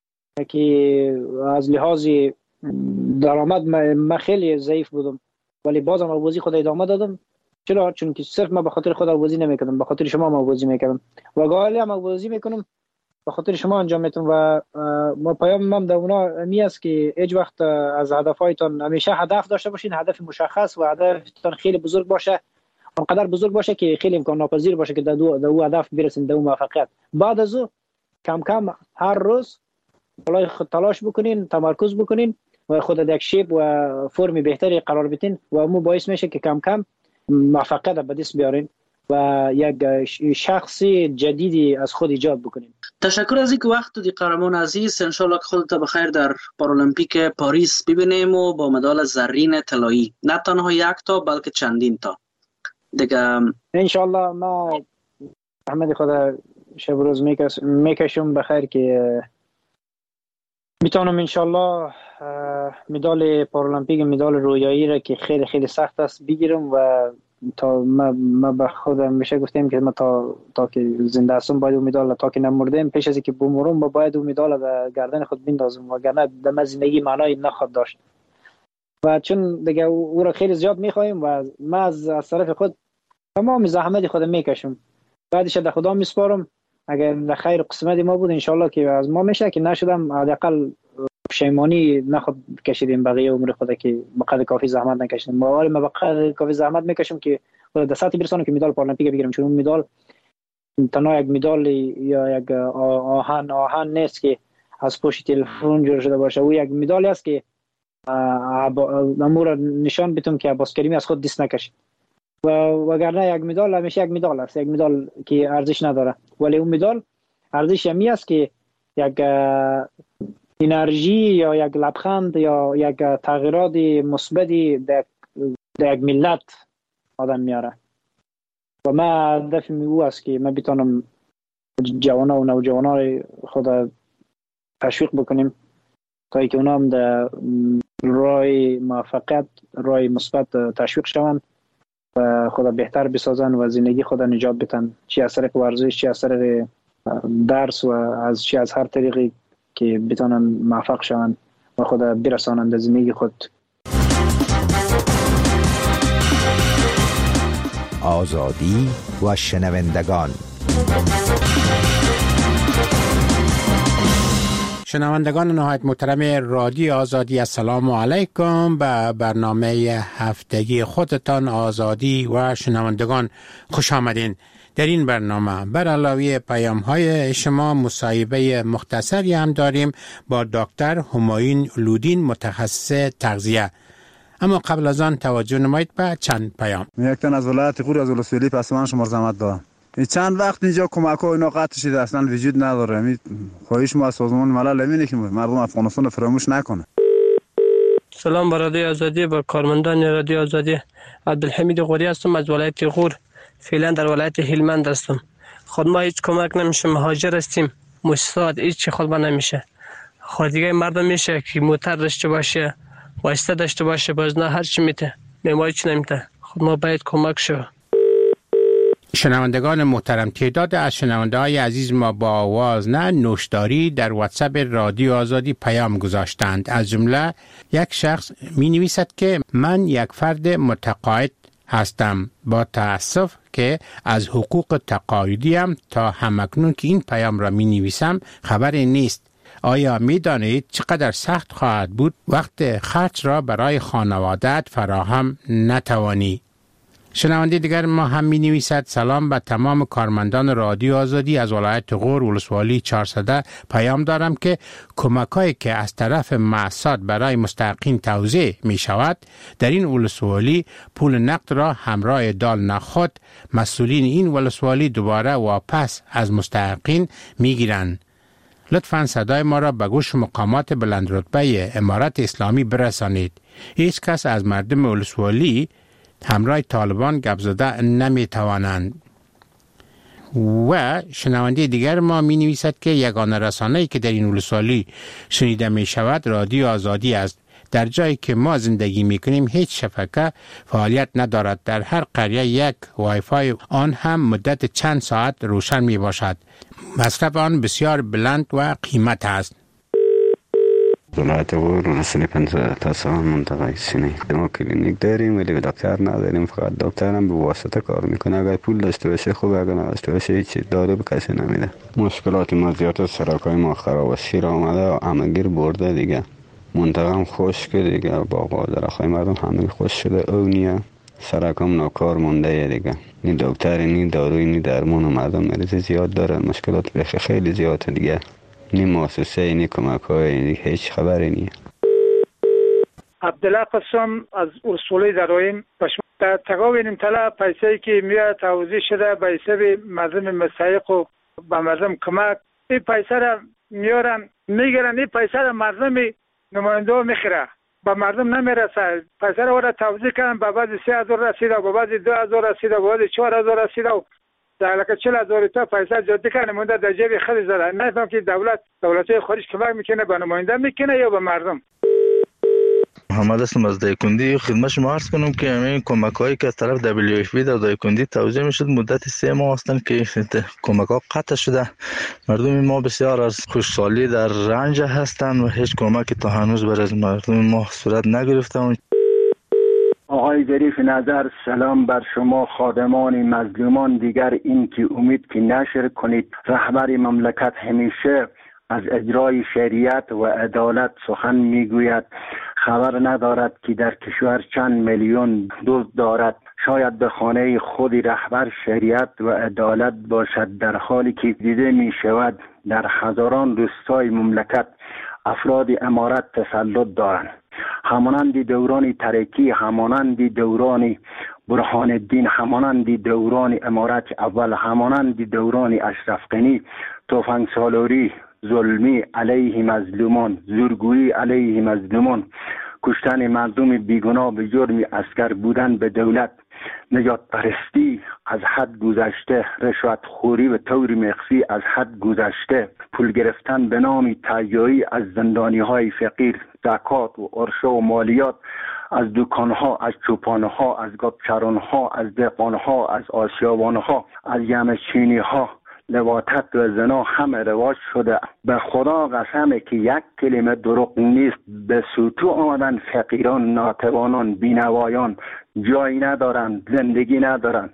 که از لحاظ درآمد ما خیلی ضعیف بودم ولی بازم آوازی خود ادامه دادم. چرا؟ چون که صرف ما به خاطر خود آوازی نمیکردم، به خاطر شما ما آوازی میکردم و گاهی هم آوازی میکنم به خاطر شما انجام میدم و ما پیام ما در اونا می است که هیچ وقت از هدفهایتان همیشه هدف داشته باشین، هدف مشخص و هدفتان خیلی بزرگ باشه، اونقدر بزرگ باشه که خیلی امکان ناپذیر باشه که در دو در او هدف برسین، در او موفقیت. بعد از او کم کم هر روز بالای خود تلاش بکنین، تمرکز بکنین و خود در یک شیپ و فرم بهتری قرار بدین و مو باعث میشه که کم کم موفقیت به دست بیارین و یک شخص جدیدی از خود ایجاد بکنین. تشکر از اینکه وقت دادی قهرمان عزیز. ان شاء الله که خودت بخیر در پارالمپیک پاریس ببینیم و با مدال زرین طلایی، نه تنها یک تا بلکه چندین تا دیگه ان شاء الله. ما احمد خدا شب روز میکش میکشم بخیر که میتونم ان شاء الله مدال پارالمپیک، مدال رویایی را که خیلی خیلی سخت است بگیرم و تا ما ما به خودم میشه گفتیم که ما تا تا که زنده هستم باید اون مدال تا که نمردیم پیش از اینکه بمرم با باید اون مدال در گردن خود بندازم وگرنه در زندگی معنی نخواهد داشت و چون دیگه او را خیلی زیاد میخوایم و ما از, از طرف خود تمام زحمت خودم میکشم، بعدش در خدا میسپارم. اگر در خیر قسمت ما بود ان شاء الله که از ما میشه، که نشدم حداقل پشیمانی نخواد کشیدیم بقیه عمر خود که بقدر کافی زحمت نکشیدیم. ما ما بقدر کافی زحمت میکشیم که خود در سطح برسونم که مدال پارالمپیک بگیرم، چون اون مدال تنها یک مدال یا یک آهن آهن نیست که از پشت تلفن جور شده باشه، او یک مدالی است که امور نشان بدم که عباس کریمی از خود دست نکشید و وگرنه یک مدال همیشه یک مدال است، یک مدال که ارزش نداره، ولی اون مدال ارزش می است که یک انرژی یا یک لبخند یا یک تغییرات مثبتی در یک ملت آدم میاره و ما هدف می او است که ما بتونم جوانا و نوجوانا خود تشویق بکنیم تا اینکه اونا هم در راه موفقیت، راه مثبت تشویق شوند و خود بهتر بسازن و زندگی خود نجات بدن، چی از طریق ورزش، چی از طریق درس و از چی از هر طریقی که بتونن موفق شوند و خود برسانند زندگی خود. آزادی و شنوندگان. شنوندگان نهایت محترم رادیو آزادی، السلام علیکم. به برنامه هفتگی خودتان آزادی و شنوندگان خوش آمدین. در این برنامه بر علاوه پیام های شما مصاحبه مختصری هم داریم با دکتر همایون لودین متخصص تغذیه. اما قبل از آن توجه نمایید به چند پیام. یک تن از ولایت غور از ولسوالی پسمان شما زحمت دارم. چند وقت اینجا کمک ها اینا قطع شده، اصلا وجود نداره. می خواهش ما از سازمان ملل اینه که مردم افغانستان فراموش نکنه. سلام بر رادیو آزادی، با کارمندان رادیو آزادی. عبدالحمید غوری هستم از ولایت غور. فعلا در ولایت هلمند هستم. خود ما هیچ کمک نمیشه، مهاجر هستیم. مستعد هیچ چی خود ما نمیشه. خود دیگه مردم میشه که موتر داشته باشه، واسطه داشته باشه، باز نه هر چی میته. ما هیچ نمیته. خود ما باید کمک شو. شنوندگان محترم، تعداد از شنونده های عزیز ما با آواز نه نوشداری در واتساپ رادیو آزادی پیام گذاشتند. از جمله یک شخص می نویسد که من یک فرد متقاعد هستم. با تأسف که از حقوق تقاعدیم تا همکنون که این پیام را می نویسم خبری نیست. آیا می دانید چقدر سخت خواهد بود وقت خرج را برای خانواده‌ات فراهم نتوانی؟ شنونده دیگر ما هم می نویسد سلام به تمام کارمندان رادیو آزادی از ولایت غور ولسوالی چهارصد. پیام دارم که کمک‌هایی که از طرف مؤسسات برای مستحقین توزیع می شود در این ولسوالی پول نقد را همراه دال نخود مسئولین این ولسوالی دوباره واپس از مستحقین می گیرند. لطفاً صدای ما را به گوش مقامات بلند رتبه امارت اسلامی برسانید. هیچ کس از مردم ولسوالی همراه طالبان گپ زده نمی توانند. و شنونده دیگر ما می نویسد که یگانه رسانه‌ای که در این ولسوالی شنیده می شود رادیو آزادی است. در جایی که ما زندگی می کنیم هیچ شبکه فعالیت ندارد. در هر قریه یک وای فای آن هم مدت چند ساعت روشن می باشد. مصرف آن بسیار بلند و قیمت است. ولایت غور ولسوالی پنجاه تا سال منطقه سینه. ما کلینیک داریم ولی دکتر نداریم، فقط دکتر هم به واسطه کار میکنه. اگر پول داشته باشه خوب، اگر نداشته باشه هیچ داده به کسی نمیده. مشکلات ما زیاد است، سرکای ما خراب است، شیر آمده همگیر برده دیگه. منطقه هم خشک دیگه، باغ و درختای مردم همه خشک شده، اونیه سرکام ناکار مونده دیگه. نی دکتر نی داروی نی درمان و مردم مریض زیاد دارن، مشکلات بخی خیلی زیاده دیگه. نی مؤسسه نی کمک های نی هیچ خبری نیه. عبدالله قسم از ولسوالی درایم. در تقاوین طلا پیسه‌ای که میاد توزیع شده به حساب مردم مستحق و به مردم کمک، این پیسه را میارن میگیرن، این پیسه را مردم نماینده ها میخوره، به مردم نمیرسه. پیسه را ورد توزیع کردن، به بعد سه هزار رسیده، به بعد دو هزار رسیده، به بعد چهار هزار رسیده و در لکه چهل هزار تا پیسه جاده کنه مونده در جیب خیلی زده. نفهم که دولت دولت‌های خارج کمک میکنه به نماینده میکنه یا به مردم. محمد هستم از دایکندی. خدمت شما عرض کنم که همین کمک هایی که از طرف دبلیو اف پی در دایکندی توزیع میشد مدت سه ماه هستند که کمک ها قطع شده. مردم ما بسیار از خوشحالی در رنج هستند و هیچ کمکی تا هنوز برای مردم ما صورت نگرفته. آقای ظریف نظر، سلام بر شما خادمان مظلومان. دیگر این که امید که نشر کنید. رهبر مملکت همیشه از اجرای شریعت و عدالت سخن میگوید. خبر ندارد که در کشور چند میلیون دزد دارد. شاید به خانه خود رهبر شریعت و عدالت باشد، در حالی که دیده می شود در هزاران روستای مملکت افراد امارت تسلط دارند. همانند دوران ترکی، همانند دوران برهان الدین، همانند دوران امارت اول، همانند دوران اشرف غنی، تفنگ سالاری، ظلمی علیه مظلومان، زورگویی علیه مظلومان، کشتن مردم بیگناه به جرم اسکر بودن به دولت، نجات پرستی از حد گذشته، رشوت خوری به طور مخفی از حد گذشته، پول گرفتن به نام تهیایی از زندانی های فقیر، زکات و عرشه و مالیات از دکان ها، از چوپان ها، از گابچران ها، از دهقان ها، از آسیابان ها، از یمچینی ها. لواطت و زنا همه رواج شده. به خدا قسمه که یک کلمه دروغ نیست. به سوتو آمدن فقیران، ناتوانان، بینوایان، جایی ندارن، زندگی ندارن.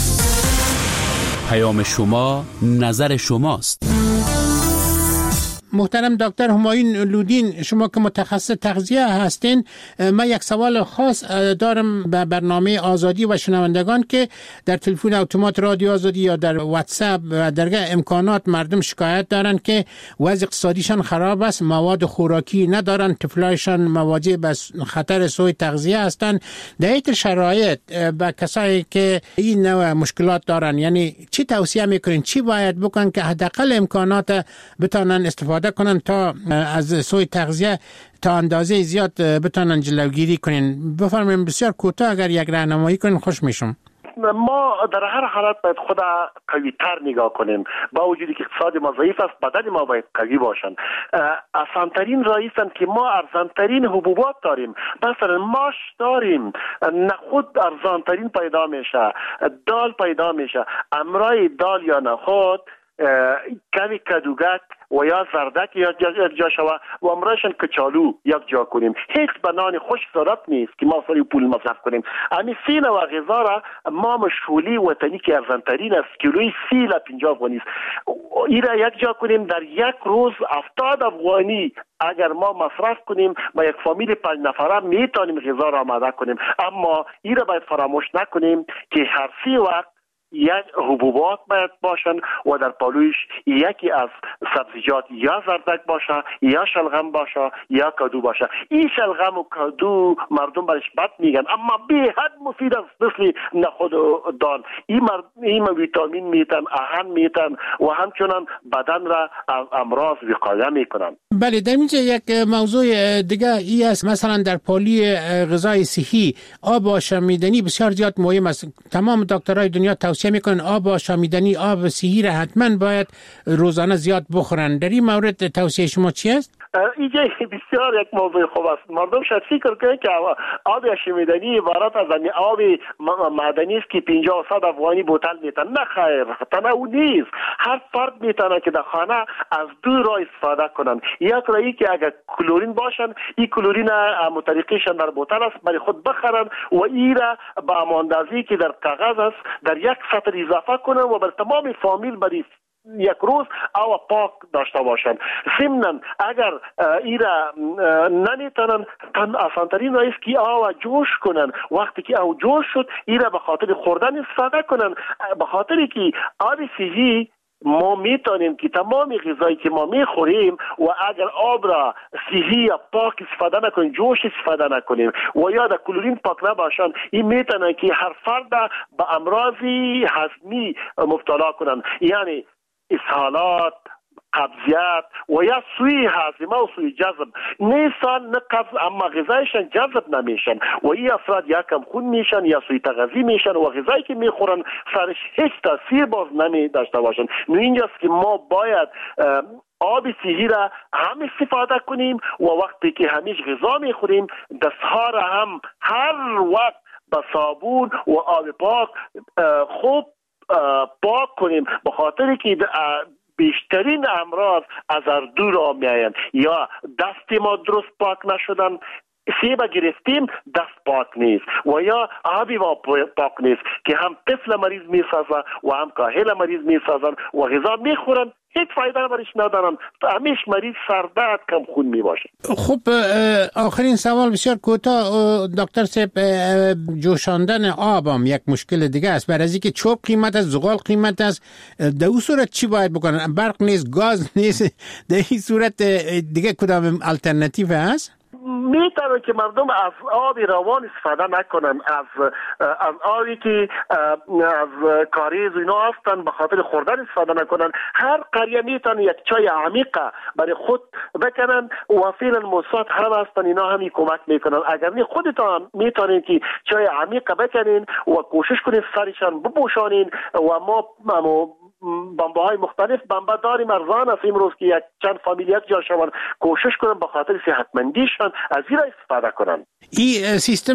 پیام شما نظر شماست. محترم دکتر همایون لودین، شما که متخصص تغذیه هستین، من یک سوال خاص دارم به برنامه آزادی و شنوندگان که در تلفن اتومات رادیو آزادی یا در واتساپ و درگاه امکانات مردم شکایت دارن که وضع اقتصادیشان خراب است، مواد خوراکی ندارن، طفلایشان مواجه به خطر سوء تغذیه هستند. در این شرایط به کسایی که این نوع مشکلات دارن، یعنی چی توصیه میکنین، چی باید بکنن که حداقل امکانات بتونن استفاده کنن تا از سوء تغذیه تا اندازه زیاد بتونن جلوگیری کنین؟ بفرمایید بسیار کوتاه اگر یک راهنمایی کنین خوش میشم. ما در هر حالت باید خود قوی تر نگاه کنیم، با وجودی که اقتصاد ما ضعیف است بدن ما باید قوی باشن. آسانترین رایستن که ما ارزانترین حبوبات داریم، مثلا ماش داریم، نخود ارزانترین پیدا میشه، دال پیدا میشه. امرای دال یا نخود کمی کدوگک و یا زردک یک جا شوه و امرایشان کچالو یک جا کنیم. هیچ بنان خوش ضرورت نیست که ما سری پول مصرف کنیم. امی سین و غذا را ما مشغولی وطنی که ارزانترین است، کیلوی سی الی پنجاه افغانی است، این را یک جا کنیم. در یک روز هفتاد افغانی اگر ما مصرف کنیم با یک فامیل پنج نفره میتونیم غذا را آماده کنیم. اما این را باید فراموش نکنیم که هر سی وقت یک حبوبات باید باشن و در پالویش یکی از سبزیجات یا زردک باشه یا شلغم باشه یا کدو باشه. این شلغم و کدو مردم برش بد میگن اما به حد مفید است، مثل نخود و دال. این مرد این ویتامین میتن، اهن میتن و همچنان بدن را از امراض وقایه میکنن. بله، در اینجا یک موضوع دیگه ای است، مثلا در پالی غذای صحی آب آشامیدنی بسیار زیاد مهم است. تمام دکترای دنیا توصیه میکنن آب آشامیدنی، آب صحی را حتما باید روزانه زیاد بخورن. در این مورد توصیه شما چی است؟ اینجا بسیار یک موضوع خوب است. مردم شاید فکر کنند که آب آشامیدنی عبارت از آب معدنی است که پنجاه و صد افغانی بوتل میتن. نه خیر، تنها نیست. هر فرد میتونه که در خانه از دو راه استفاده کنن. یک راهی که اگر کلورین باشن، این کلورین متریقیشان در بوتل است برای خود بخرن و این را با اماندازی که در کاغذ است در یک سطر اضافه کنن و بر تمام فامیل برای یک روز او پاک داشته باشند. ضمناً اگر ایرا نمیتونن، تن آسانترین است که او جوش کنن. وقتی که او جوش شد ایرا به خاطر خوردن استفاده کنن، به خاطر که آب صحی ما میتونیم که تمام غذایی که ما میخوریم و اگر آب را صحی یا پاک استفاده نکنیم، جوش استفاده نکنیم و یا در کلورین پاک نباشن، این میتونه که هر فرد به امراضی هضمی مبتلا کنن، یعنی اسهالات، قبضیت و یا سوی هاضمه و سوی جذب. نیستان نه قبض اما غذایشان جذب نمیشن و این افراد یا کم خون میشن یا سوی تغذی میشن و غذایی که میخورن سرش هیچ تاثیر باز نمی داشته باشن. نو اینجاست که ما باید آب صحی را هم استفاده کنیم و وقتی که همیش غذا میخوریم دستها را هم هر وقت با صابون و آب پاک خوب پاک کنیم، به خاطر که بیشترین امراض از اردو را می آیند. یا دست ما درست پاک نشدن، سیب گرفتیم دست پاک نیست و یا آبی ما پاک نیست که هم طفل مریض می سازن و هم کاهل مریض می سازن و غذا می خورن هیچ فایده برش ندارن، همیش مریض سردرد کم خون می باشه. خب آخرین سوال بسیار کوتاه دکتر صاحب، جوشاندن آب هم یک مشکل دیگه است. برای از اینکه چوب قیمت است، زغال قیمت است، در اون صورت چی باید بکنن؟ برق نیست، گاز نیست، در این صورت دیگه کدام الटरनेटिव هست؟ میتونه که مردم از آب روان استفاده نکنن، از از آبی که از کاریز و اینا هستن به خاطر خوردن استفاده نکنن. هر قریه میتونه یک چای عمیقه برای خود بکنن و فعلا موساد هم هستن، اینا همی کمک میکنن. اگر نه خودتان میتونین که چای عمیقه بکنین و کوشش کنین سرشان بپوشانین و ما بمبه های مختلف بمبه داریم، ارزان است امروز که یک چند فامیلیت جا شوند، کوشش کنن به خاطر صحتمندیشان از این را استفاده کنن. این سیستم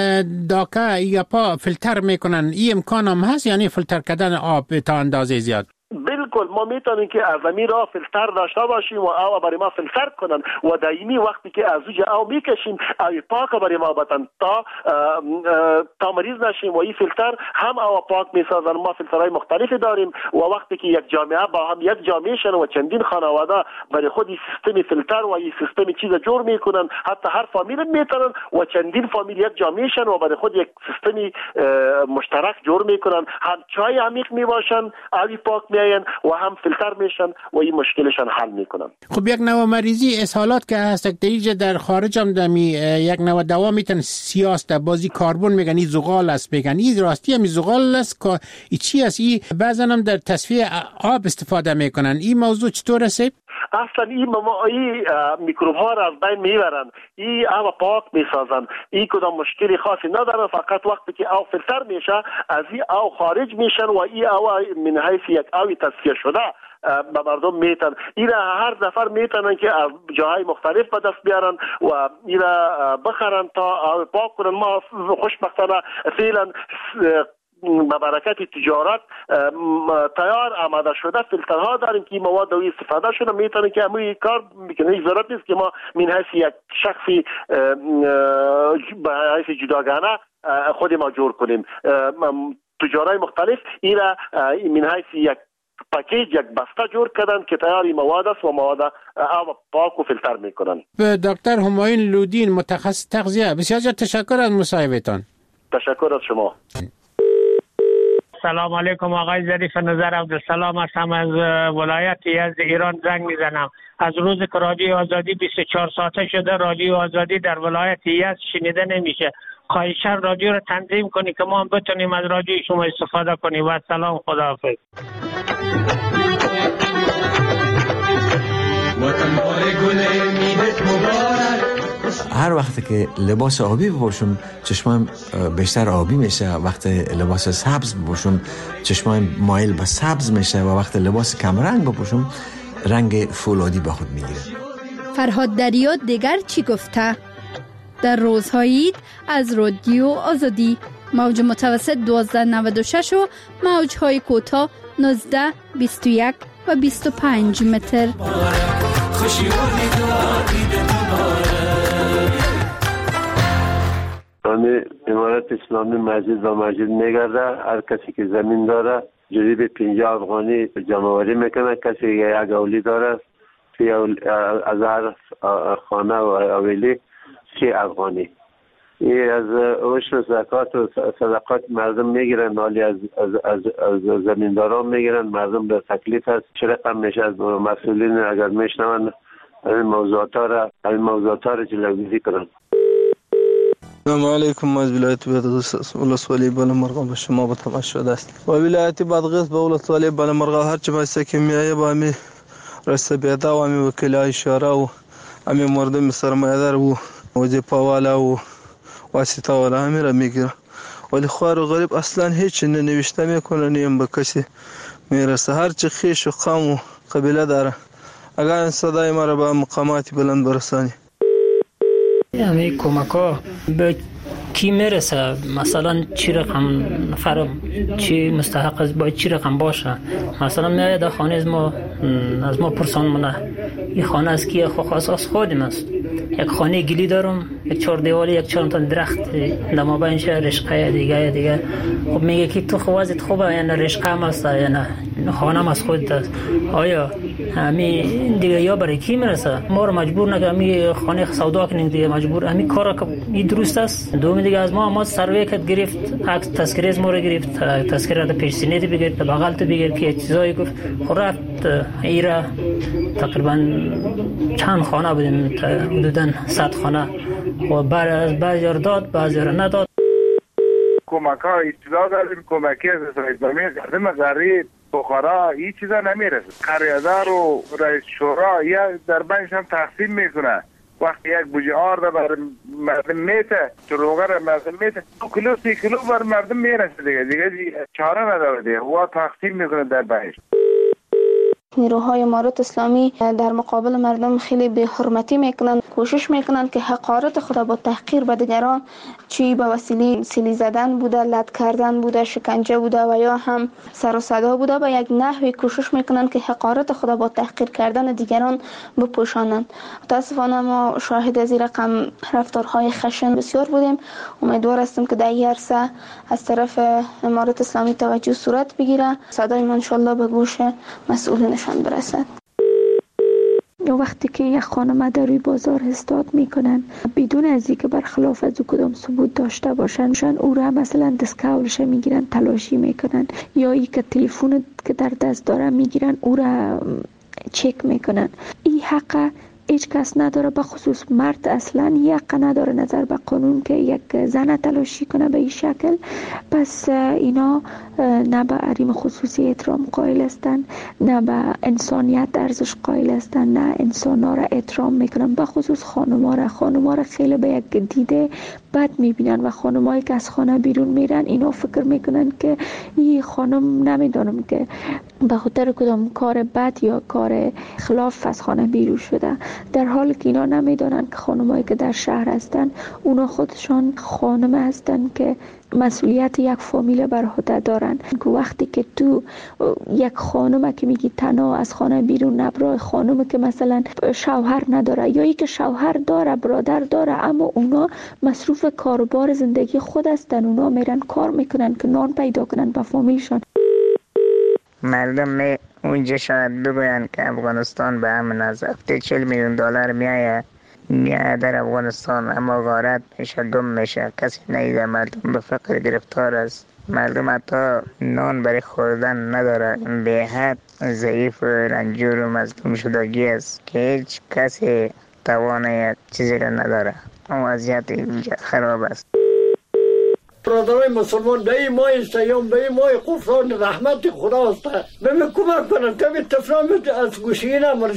داکا یا پا فیلتر میکنن، این امکان هم هست، یعنی فیلتر کردن آب تا اندازه زیاد؟ بالکل بالکل ما میتونیم که از زمین را فیلتر داشته باشیم و او برای ما فیلتر کنن و دائمی وقتی که از اوج او میکشیم او پاک برای ما بتن تا تا مریض نشیم و این فیلتر هم او پاک میسازن. ما فیلترهای مختلفی داریم و وقتی که یک جامعه با هم یک جامعه شن و چندین خانواده برای خود این سیستم فیلتر و این سیستم چیز جور میکنن، حتی هر فامیل میتونن و چندین فامیل یک جامعه شن و برای خود یک سیستم مشترک جور میکنن، هم چای عمیق میباشن آبی پاک میاین و هم فیلتر میشن و این مشکلشان حل میکنن. خب یک نوع مریضی اسهالات که هست دیگه در خارج هم دمی یک نوع دوا میتن سیاست در بازی کاربن میگن این زغال است، میگن این راستی هم زغال است که این چی است؟ این بعضن هم در تصفیه آب استفاده میکنن. این موضوع چطور است؟ اصلا این ممایی میکروب ها را از بین میبرن، این آب پاک میسازن، این کدام مشکلی خاصی نداره، فقط وقتی که آب فیلتر میشه از این آب خارج میشن و این آب من حیث یک آب تصفیه شده به مردم میتن. اینا هر نفر میتونن که از جاهای مختلف به دست بیارن و اینا بخرن تا آب پاک کنن. ما خوشبختانه فعلا با برکت تجارت تیار آماده شده فیلترها داریم که مواد دوی استفاده شده میتونه که همین کار میکنه. هیچ ضرورت نیست که ما من حیث یک شخصی به حیث جداگانه خود ما جور کنیم. تجارای مختلف اینا من حیث یک پاکیج یک بسته جور کردن که تیاری مواد است و مواد آب پاک و فیلتر میکنن. دکتر همایون لودین متخصص تغذیه، بسیار تشکر از مصاحبهتان. تشکر از شما. سلام علیکم آقای ظریف نظر عبدالسلام هستم از ولایت یزد ایران زنگ میزنم. از روز که رادیو آزادی بیست و چهار ساعته شده رادیو آزادی در ولایت یزد شنیده نمیشه. خواهشاً رادیو رو تنظیم کنی که ما هم بتونیم از رادیو شما استفاده کنیم. و سلام، خداحافظ. هر وقت که لباس آبی بپوشم چشمم بیشتر آبی میشه، وقت لباس سبز بپوشم چشمم مایل به سبز میشه و وقت لباس کمرنگ بپوشم رنگ فولادی به خود میگیره. فرهاد دریا دیگر چی گفته؟ در روزهای عید از رادیو آزادی موج متوسط دوازده نود و شش و موجهای کوتاه نوزده، بیست و یک و بیست و پنج متر. همه امارت اسلامی مسجد و مسجد میگرده. هر کسی که زمین داره جریب پنجاه افغانی جمعوری میکنه. کسی که یک اولی داره از هر خانه و اولی سی افغانی. این از عشر زکات و صدقات مردم میگیرن، حالی از, از, از, از زمینداران میگیرن. مردم در تکلیف هست. چه رقم میشه از مسئولین اگر میشنون این موضوعات را این موضوعات را جلوگیری کنن. السلام علیکم. از ولایت بادغیس ولسوالی بالامرغ به شما به تماس شده است. و ولایت بادغیس به ولسوالی بالامرغ هر چه بایسته که میایه با می رسته بیدا و می وکیلای شورا و امی مردم سرمایه‌دار و وظیفه والا و واسطه والا همه را میگیره، ولی خوار و غریب اصلا هیچ ننوشته میکنه، نیم به کسی میرسه. هر چه خیش و قوم و قبیله داره اگر این صدای ما را به مقامات بلند برسانی. همه کمک ها به کی میرسه؟ مثلا چی رقم فرم چی مستحق است، باید چی رقم باشه؟ مثلا میاد در خانه از ما از ما پرسان منه این خانه از کیه؟ خو خاص از خودم است. یک خانه گلی دارم، یک چهار دیوالی، یک چهار تا درخت در مابینش رشقه دیگه دیگه. خب میگه که تو خوازت خوبه یا نه رشقه هم است یا نه خانه هم از خودت است. آیا همین دیگه یا برای کی میرسه؟ ما رو مجبور نگه می خانه سودا کنیم دیگه، مجبور همین کار که این درست است. دوم دیگه از ما ما سروی کت گرفت، عکس تذکره از ما رو گرفت، تذکره تا پیش سینه بگیر تا بغل تو بگیر که چیزایی گفت. خب رفت ایرا تقریبا چند خانه بودیم، حدوداً صد خانه و بعد از بعضی رو داد بعضی رو نداد. کمک ها اطلاع داریم، کمکی از اسرائیل زمین غریب بخارا هیچ چیزا نمیرسه. قریادار و رئیس شورا یا در بینش هم تقسیم میکنه. وقتی یک بوجه آرده بر مردم میته، چروغه را مردم میته، دو کیلو سی کیلو بر مردم میرسه دیگه دیگه, دیگه چاره نداره دیگه و تقسیم میکنه در بینش. نیروهای امارات اسلامی در مقابل مردم خیلی به حرمتی میکنن، کوشش میکنن که حقارت خود با تحقیر به دیگران، چی به وسیله سیلی زدن بوده، لط کردن بوده، شکنجه بوده و یا هم سر و صدا بوده، به یک نحوی کوشش میکنن که حقارت خود با تحقیر کردن دیگران بپوشانند. متاسفانه ما شاهد از این رقم رفتارهای خشن بسیار بودیم. امیدوار هستم که در این عرصه از طرف امارات اسلامی توجه صورت بگیره، صدای ما انشالله به گوش مسئولینشان برسد. وقتی که یک خانم در روی بازار استاد میکنن بدون از اینکه برخلاف از او کدام ثبوت داشته باشن، شان او را مثلا دستکاولش میگیرن، تلاشی میکنن، یا ای که تلفن که در دست داره میگیرن او را چک میکنن. این حق هیچ کس نداره، به خصوص مرد اصلا حق نداره نظر به قانون که یک زن تلاشی کنه به این شکل. پس اینا نه به حریم خصوصی احترام قائل هستن، نه به انسانیت ارزش قائل هستن، نه انسانا را احترام میکنن، به خصوص خانما را خانما را خیلی به یک دیده بد میبینن و خانمایی که از خانه بیرون میرن اینا فکر میکنن که این خانم نمیدونم که به خاطر کدام کار بد یا کار خلاف از خانه بیرون شده، در حالی که اینا نمیدونن که خانمایی که در شهر هستن اونا خودشان خانم هستن که مسئولیت یک فامیل بر عهده دارن. که وقتی که تو یک خانم که میگی تنها از خانه بیرون نبرای، خانم که مثلا شوهر نداره یا ای که شوهر داره، برادر داره، اما اونا مصروف کاروبار زندگی خود هستن، اونا میرن کار میکنن که نان پیدا کنن به فامیلشان. مردم می اونجا شاید بگوین که افغانستان به همین از هفته چهل میلیون دلار میایه میایه در افغانستان، اما غارت میشه، گم میشه، کسی نیده. مردم به فقر گرفتار است، مردم حتی نان برای خوردن نداره، به حد ضعیف و رنجور و مظلوم شدگی است که هیچ کسی توان چیزی را نداره. وضعیت اینجا خراب است. برادرای مسلمان به این ماه سیام، به این ماه غفران رحمت خداست، به من کمک کنن که به تفرام از گوشی نمارش.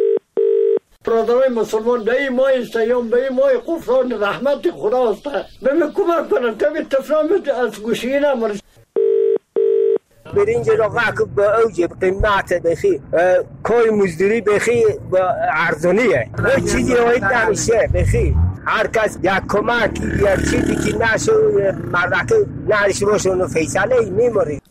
برادرای مسلمان به این ماه سیام، به این ماه غفران رحمت خداست، به من کمک کنن که به تفرام از گوشی نمارش. برنج را غاک با اوج قیمت بخی، کار مزدوری بخی با ارزانیه، هیچ چیزی هایی نمیشه بخی. هر کس یک کمک یا چیزی که نشو مردک نرش باشه اونو فیصله میموری.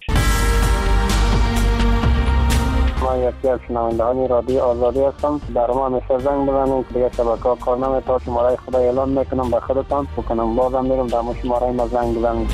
من یکی از شنوندگان رادیو آزادی هستم. در ما همیشه زنگ بزنید که دیگه شبکه‌ها کار نمی‌کنه. شماره خدا اعلان میکنم به خودتان بکنم، بازم میرم در ما شماره ما زنگ بزنید.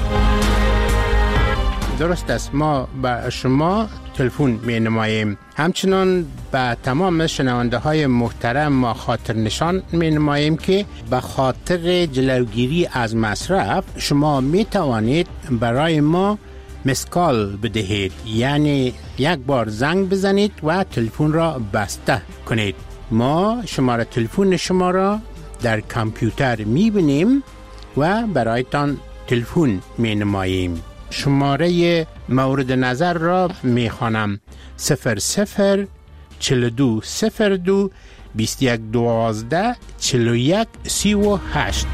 درست است، ما به شما تلفن می نماییم. همچنان به تمام شنونده های محترم ما خاطر نشان می نماییم که به خاطر جلوگیری از مصرف شما می توانید برای ما مسکال بدهید، یعنی یک بار زنگ بزنید و تلفن را بسته کنید. ما شماره تلفن شما را در کامپیوتر می بینیم و برایتان تلفن می نماییم. شماره مورد نظر را می خوانم: صفر صفر چل دو صفر دو بیست یک دوازده چل و یک سی و هشت.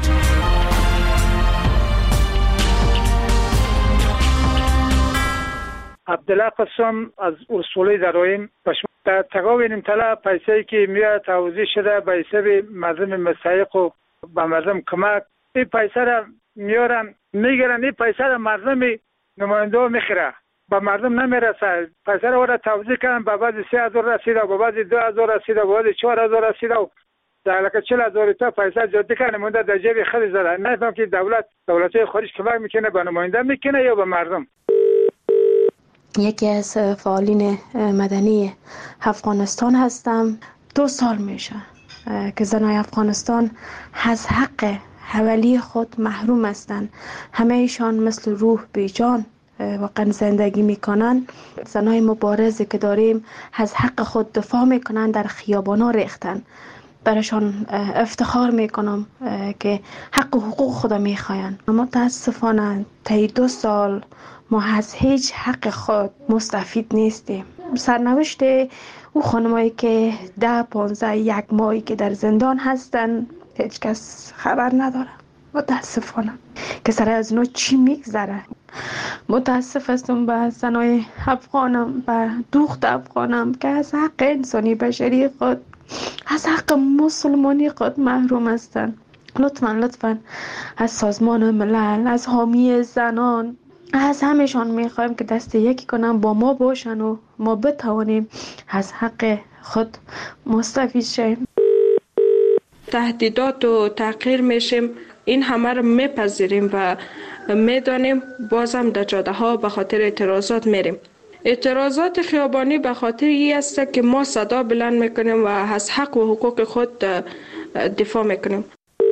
عبدالله قسم از اصولی درایم در تقاوین امتلا پیسایی که میاد توضیح شده به حساب مردم مستحق و به مردم کمک، این پیسه را میارن میگیرن، این پیسه را مردم نماینده ها میخیره، به مردم نمیرسه. پیسه را وارد توضیح کردن، به بعضی سه هزار رسیده، به بعضی دو هزار رسیده، به بعضی چهار هزار رسیده و در لکه چل هزار تا پیسه جاده کنه مونده در جیب خیلی زده. نفهم که دولت دولت خارج کمک میکنه به نماینده میکنه یا به مردم. یکی از فعالین مدنی افغانستان هستم. دو سال میشه که زنای افغانستان از حق حوالی خود محروم هستند. همه ایشان مثل روح بیجان واقعا زندگی میکنن. زنای مبارزی که داریم از حق خود دفاع میکنن، در خیابانا ریختن. برایشان افتخار میکنم که حق و حقوق خود میخواین. اما متاسفانه طی دو سال ما از هیچ حق خود مستفید نیستیم. سرنوشت او خانمایی که ده پانزده یک ماهی که در زندان هستن هیچ کس خبر نداره. متاسفانه که سر از اونا چی میگذره. متاسف هستم به زنای افغانم، به دوخت افغانم که از حق انسانی بشری خود، از حق مسلمانی خود محروم هستند. لطفاً لطفاً از سازمان ملل، از حامی زنان، از همشان میخوایم که دست یکی کنن با ما باشن و ما بتوانیم از حق خود مستفید شیم. تهدیدات و تحقیر میشیم، این همه رو میپذیریم و میدانیم. بازم در جاده ها به خاطر اعتراضات میریم. اعتراضات خیابانی به خاطر این است که ما صدا بلند میکنیم و از حق و حقوق خود دفاع میکنیم.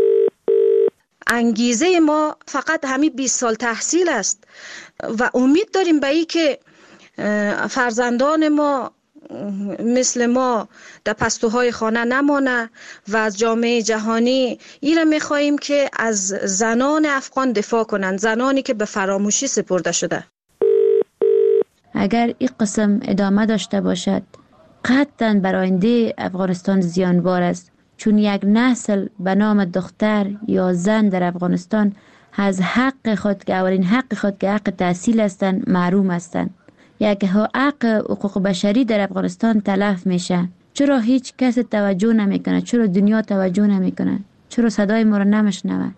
انگیزه ما فقط همین بیست سال تحصیل است و امید داریم به این که فرزندان ما مثل ما در پستوهای خانه نمانه و از جامعه جهانی این را میخواییم که از زنان افغان دفاع کنند، زنانی که به فراموشی سپرده شده. اگر این قسم ادامه داشته باشد قطعاً بر آینده افغانستان زیانبار است، چون یک نسل به نام دختر یا زن در افغانستان از حق خود که اولین حق خود که حق تحصیل هستند محروم هستند. یک حق حقوق بشری در افغانستان تلف میشه. چرا هیچ کس توجه نمیکنه؟ چرا دنیا توجه نمیکنه؟ چرا صدای ما رو نمیشنوه؟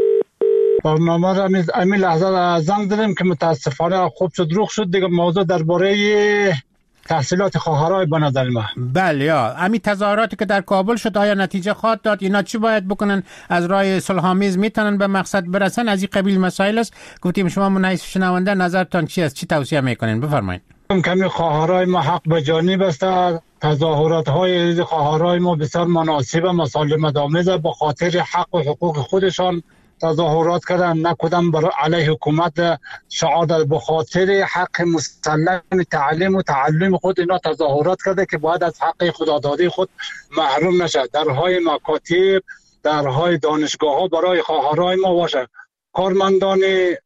برنامه را امی لحظه زنگ داریم که متاسفانه خوب شد روخ شد دیگه. موضوع درباره تحصیلات خواهرای به نظر ما. بله، یا امی تظاهراتی که در کابل شد آیا نتیجه خواهد داد؟ اینا چی باید بکنن؟ از راه صلح‌آمیز میتونن به مقصد برسن؟ از این قبیل مسائل است. گفتیم شما منعیس شنونده نظرتان چی است؟ چی توصیه میکنین؟ بفرمایید. کمی خواهرای ما حق به جانب است. تظاهرات های خواهرای ما بسیار مناسب و مسالمت آمیز به خاطر حق و حقوق خودشان تظاهرات کردن، نه کدام بر علیه حکومت شعار داد. به خاطر حق مسلم تعلیم و تعلم خود اینا تظاهرات کرده که باید از حق خدادادی خود محروم نشه. درهای مکاتب، درهای دانشگاه ها برای خواهرای ما باشه. کارمندان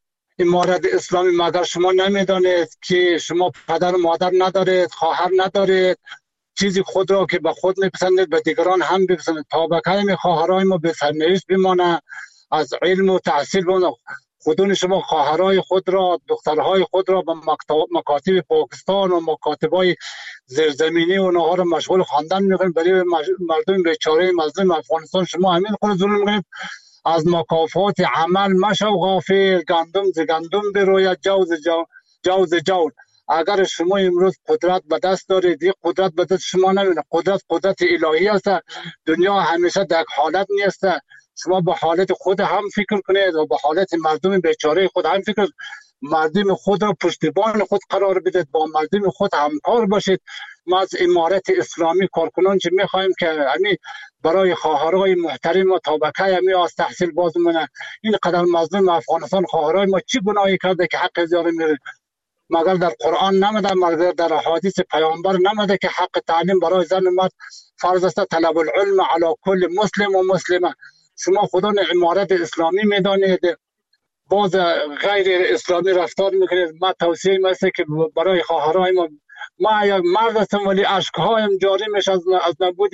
امارت اسلامی مگر شما نمیدانید که شما پدر و مادر ندارید، خواهر ندارید، چیزی خود را که به خود میپسندید به دیگران هم بپسندید تا به کلمه خواهرای ما به سرنوشت بمانه، از علم و تحصیل بمانه. خودون شما خواهرای خود را، دخترهای خود را به مکاتب پاکستان و مکاتبای زیرزمینی و اونها را مشغول خواندن میکنید. برای مردم بیچاره مظلوم افغانستان شما همین خود ظلم میکنید. از مکافات عمل مشو غافل، گندم ز گندم بروید، جو ز جو جو ز جو. اگر شما امروز قدرت به دست دارید، این قدرت به دست شما نمیاد. قدرت قدرت الهی است. دنیا همیشه در حالت نیست. شما به حالت خود هم فکر کنید و به حالت مردم بیچاره خود هم فکر. مردم خود را پشتیبان خود قرار بدید، با مردم خود همکار باشید. ما از امارت اسلامی کارکنان چه میخوایم که همین برای خواهرای محترم و طبقه همی از تحصیل باز مونه. این قدر مظلوم افغانستان خواهرای ما چی گناهی کرده که حق زیاره میره؟ مگر در قرآن نمده، مگر در حدیث پیامبر نمده که حق تعلیم برای زن و مرد فرض است؟ طلب العلم علی کل مسلم و مسلمه. شما خودان امارت اسلامی میدانید، باز غیر اسلامی رفتار میکنید. ما توصیه است که برای خواهرای ما، ما یک مرد هستم ولی اشکهایم جاری میشه از از نبود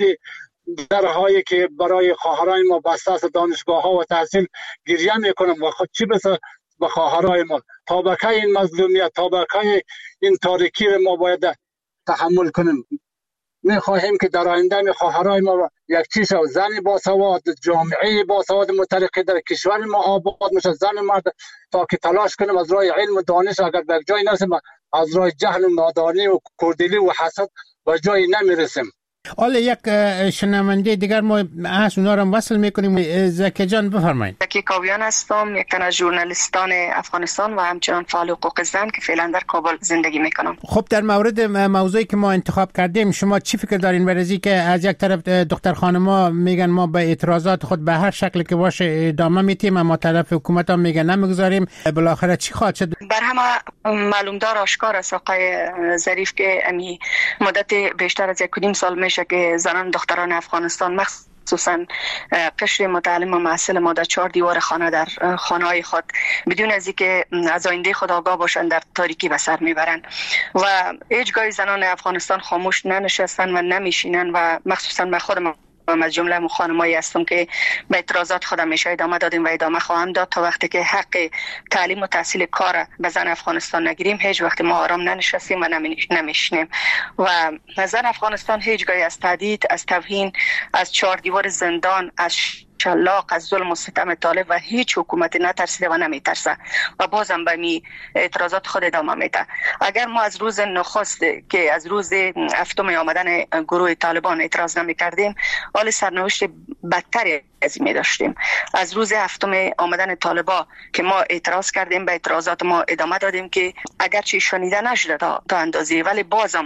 درهایی که برای خواهرای ما بسته است. دانشگاه ها و تحصیل گریه میکنم و خود چی بسه به خواهرای ما. طبقه این مظلومیت، طبقه این تاریکی ما باید تحمل کنیم. میخواهیم که در آینده خواهرای ما یک چیز زن باسواد، جامعه باسواد مترقی در کشور ما آباد میشه. زن مرد تا که تلاش کنیم از راه علم و دانش، اگر به جای نرسیم از راه جهل و نادانی و کردلی و حسد به جای نمیرسیم. حالا یک شنونده دیگر ما از اونا رو وصل میکنیم. زکی جان بفرمایید. زکی کاویان هستم، یک تن از ژورنالیستان افغانستان و همچنان فعال حقوق زن که فعلا در کابل زندگی میکنم. خب در مورد موضوعی که ما انتخاب کردیم شما چی فکر دارین؟ برای که از یک طرف دختر خانما میگن ما به اعتراضات خود به هر شکل که باشه ادامه میتیم، اما طرف حکومت هم میگن نمیگذاریم. بالاخره چی خواهد شد؟ بر همه معلوم دار آشکار است آقای ظریف که امی مدت بیشتر از یک و نیم سال میشه که زنان دختران افغانستان مخصوصا قشر متعلم و محصل ما در چهار دیوار خانه در خانه‌های خود بدون از اینکه از آینده خود آگاه باشند در تاریکی به سر میبرند و هیچگاه زنان افغانستان خاموش ننشستن و نمیشینن و مخصوصا به خود از جمله خانمایی هستم که به اعتراضات خودم میشه ادامه دادیم و ادامه خواهم داد تا وقتی که حق تعلیم و تحصیل کار به زن افغانستان نگیریم. هیچ وقت ما آرام ننشستیم و نمیشنیم و زن افغانستان هیچگاهی از تهدید، از توهین، از چهار دیوار زندان، از شلاق، از ظلم و ستم طالب و هیچ حکومتی نترسیده و نمیترسه و بازم به می اعتراضات خود ادامه میده. اگر ما از روز نخست که از روز هفتم آمدن گروه طالبان اعتراض نمی کردیم، حال سرنوشت بدتری از این می داشتیم. از روز هفتم آمدن طالبان که ما اعتراض کردیم، به اعتراضات ما ادامه دادیم که اگرچه شنیده نشده تا, تا اندازه، ولی بازم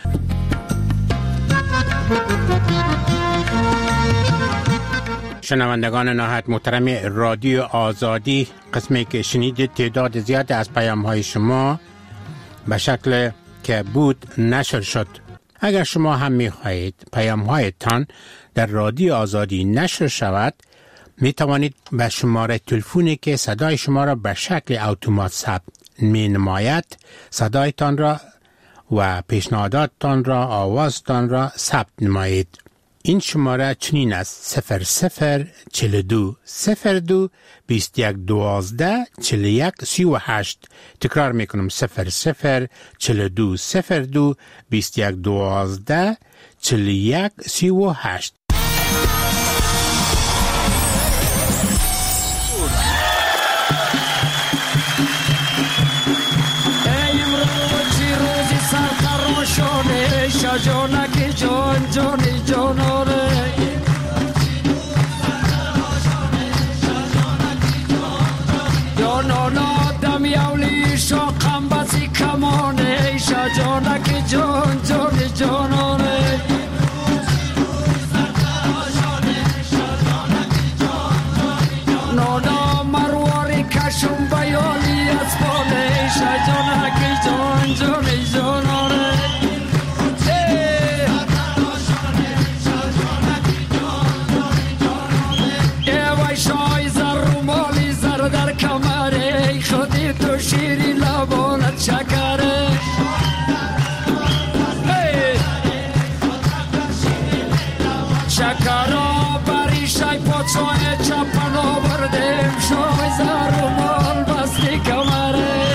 شنوندگان نهایت محترم رادیو آزادی، قسمی که شنیدید تعداد زیاد از پیام های شما به شکل که بود نشر شد. اگر شما هم می خواهید پیام هایتان در رادیو آزادی نشر شود، می توانید به شماره تلفنی که صدای شما را به شکل اتومات ثبت می نماید صدایتان را و پیشنهاداتتان را، آوازتان را ثبت نمایید. این شماره چنین است: صفر صفر چل دو صفر دو بیست یک دوازده چل یک سی و هشت. تکرار میکنم: صفر صفر چل دو صفر دو بیست یک دوازده چل یک سی و هشت. جانک جان جانی جاناره جانانا دم یولی شاقم بسی کمانه شا جانک جان جانی جاناره نانا مرواری کشم بیالی اسبانه شا جانک جان جانی جاناره شیری لبانت شکره شکرها بری شای پاچای چپنا بردیم شای زر و مال بستی کمره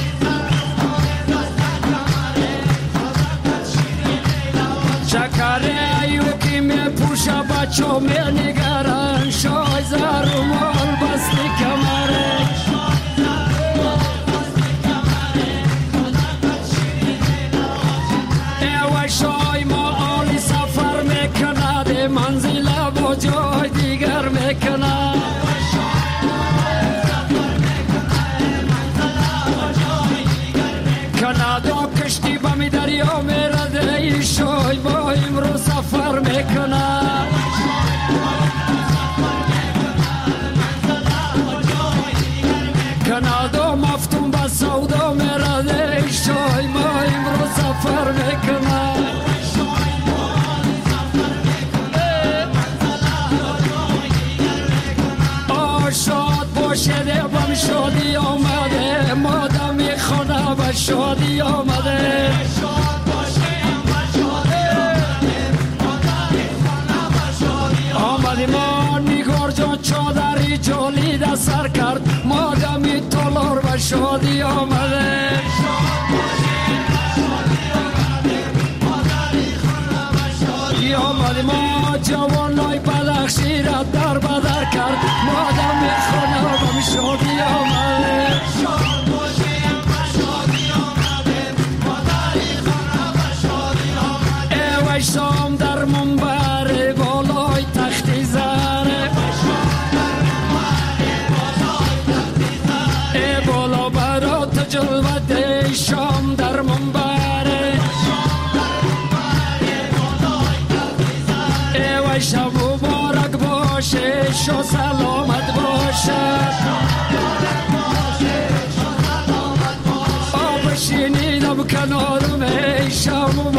شکره ایوکی می پوشه بچه می نگرن شای زر و مال بستی کمره منزل با جای دیگر میکنه کانادا کشتی با می دریا میرده ای شای با امروز سفر میکنه کانادا مفتون با سودا میرده ای شای با امروز سفر میکنه شاد باشه بام شادی آمده مادم میخونه با شادی آمده آمدی ما نگار جان چادری جالی در سر کرد مادمی تالار با شادی آمده آمدی ما جوانای بلخشی را در بدر کرد مادم میخونه بام شادی آمده ای شام در منبر بالای تختی زره ای بالا برات جلوت ای شام در منبر ای شب مبارک باشه شو سلامت باشه آب شنیدم کنارم ای شب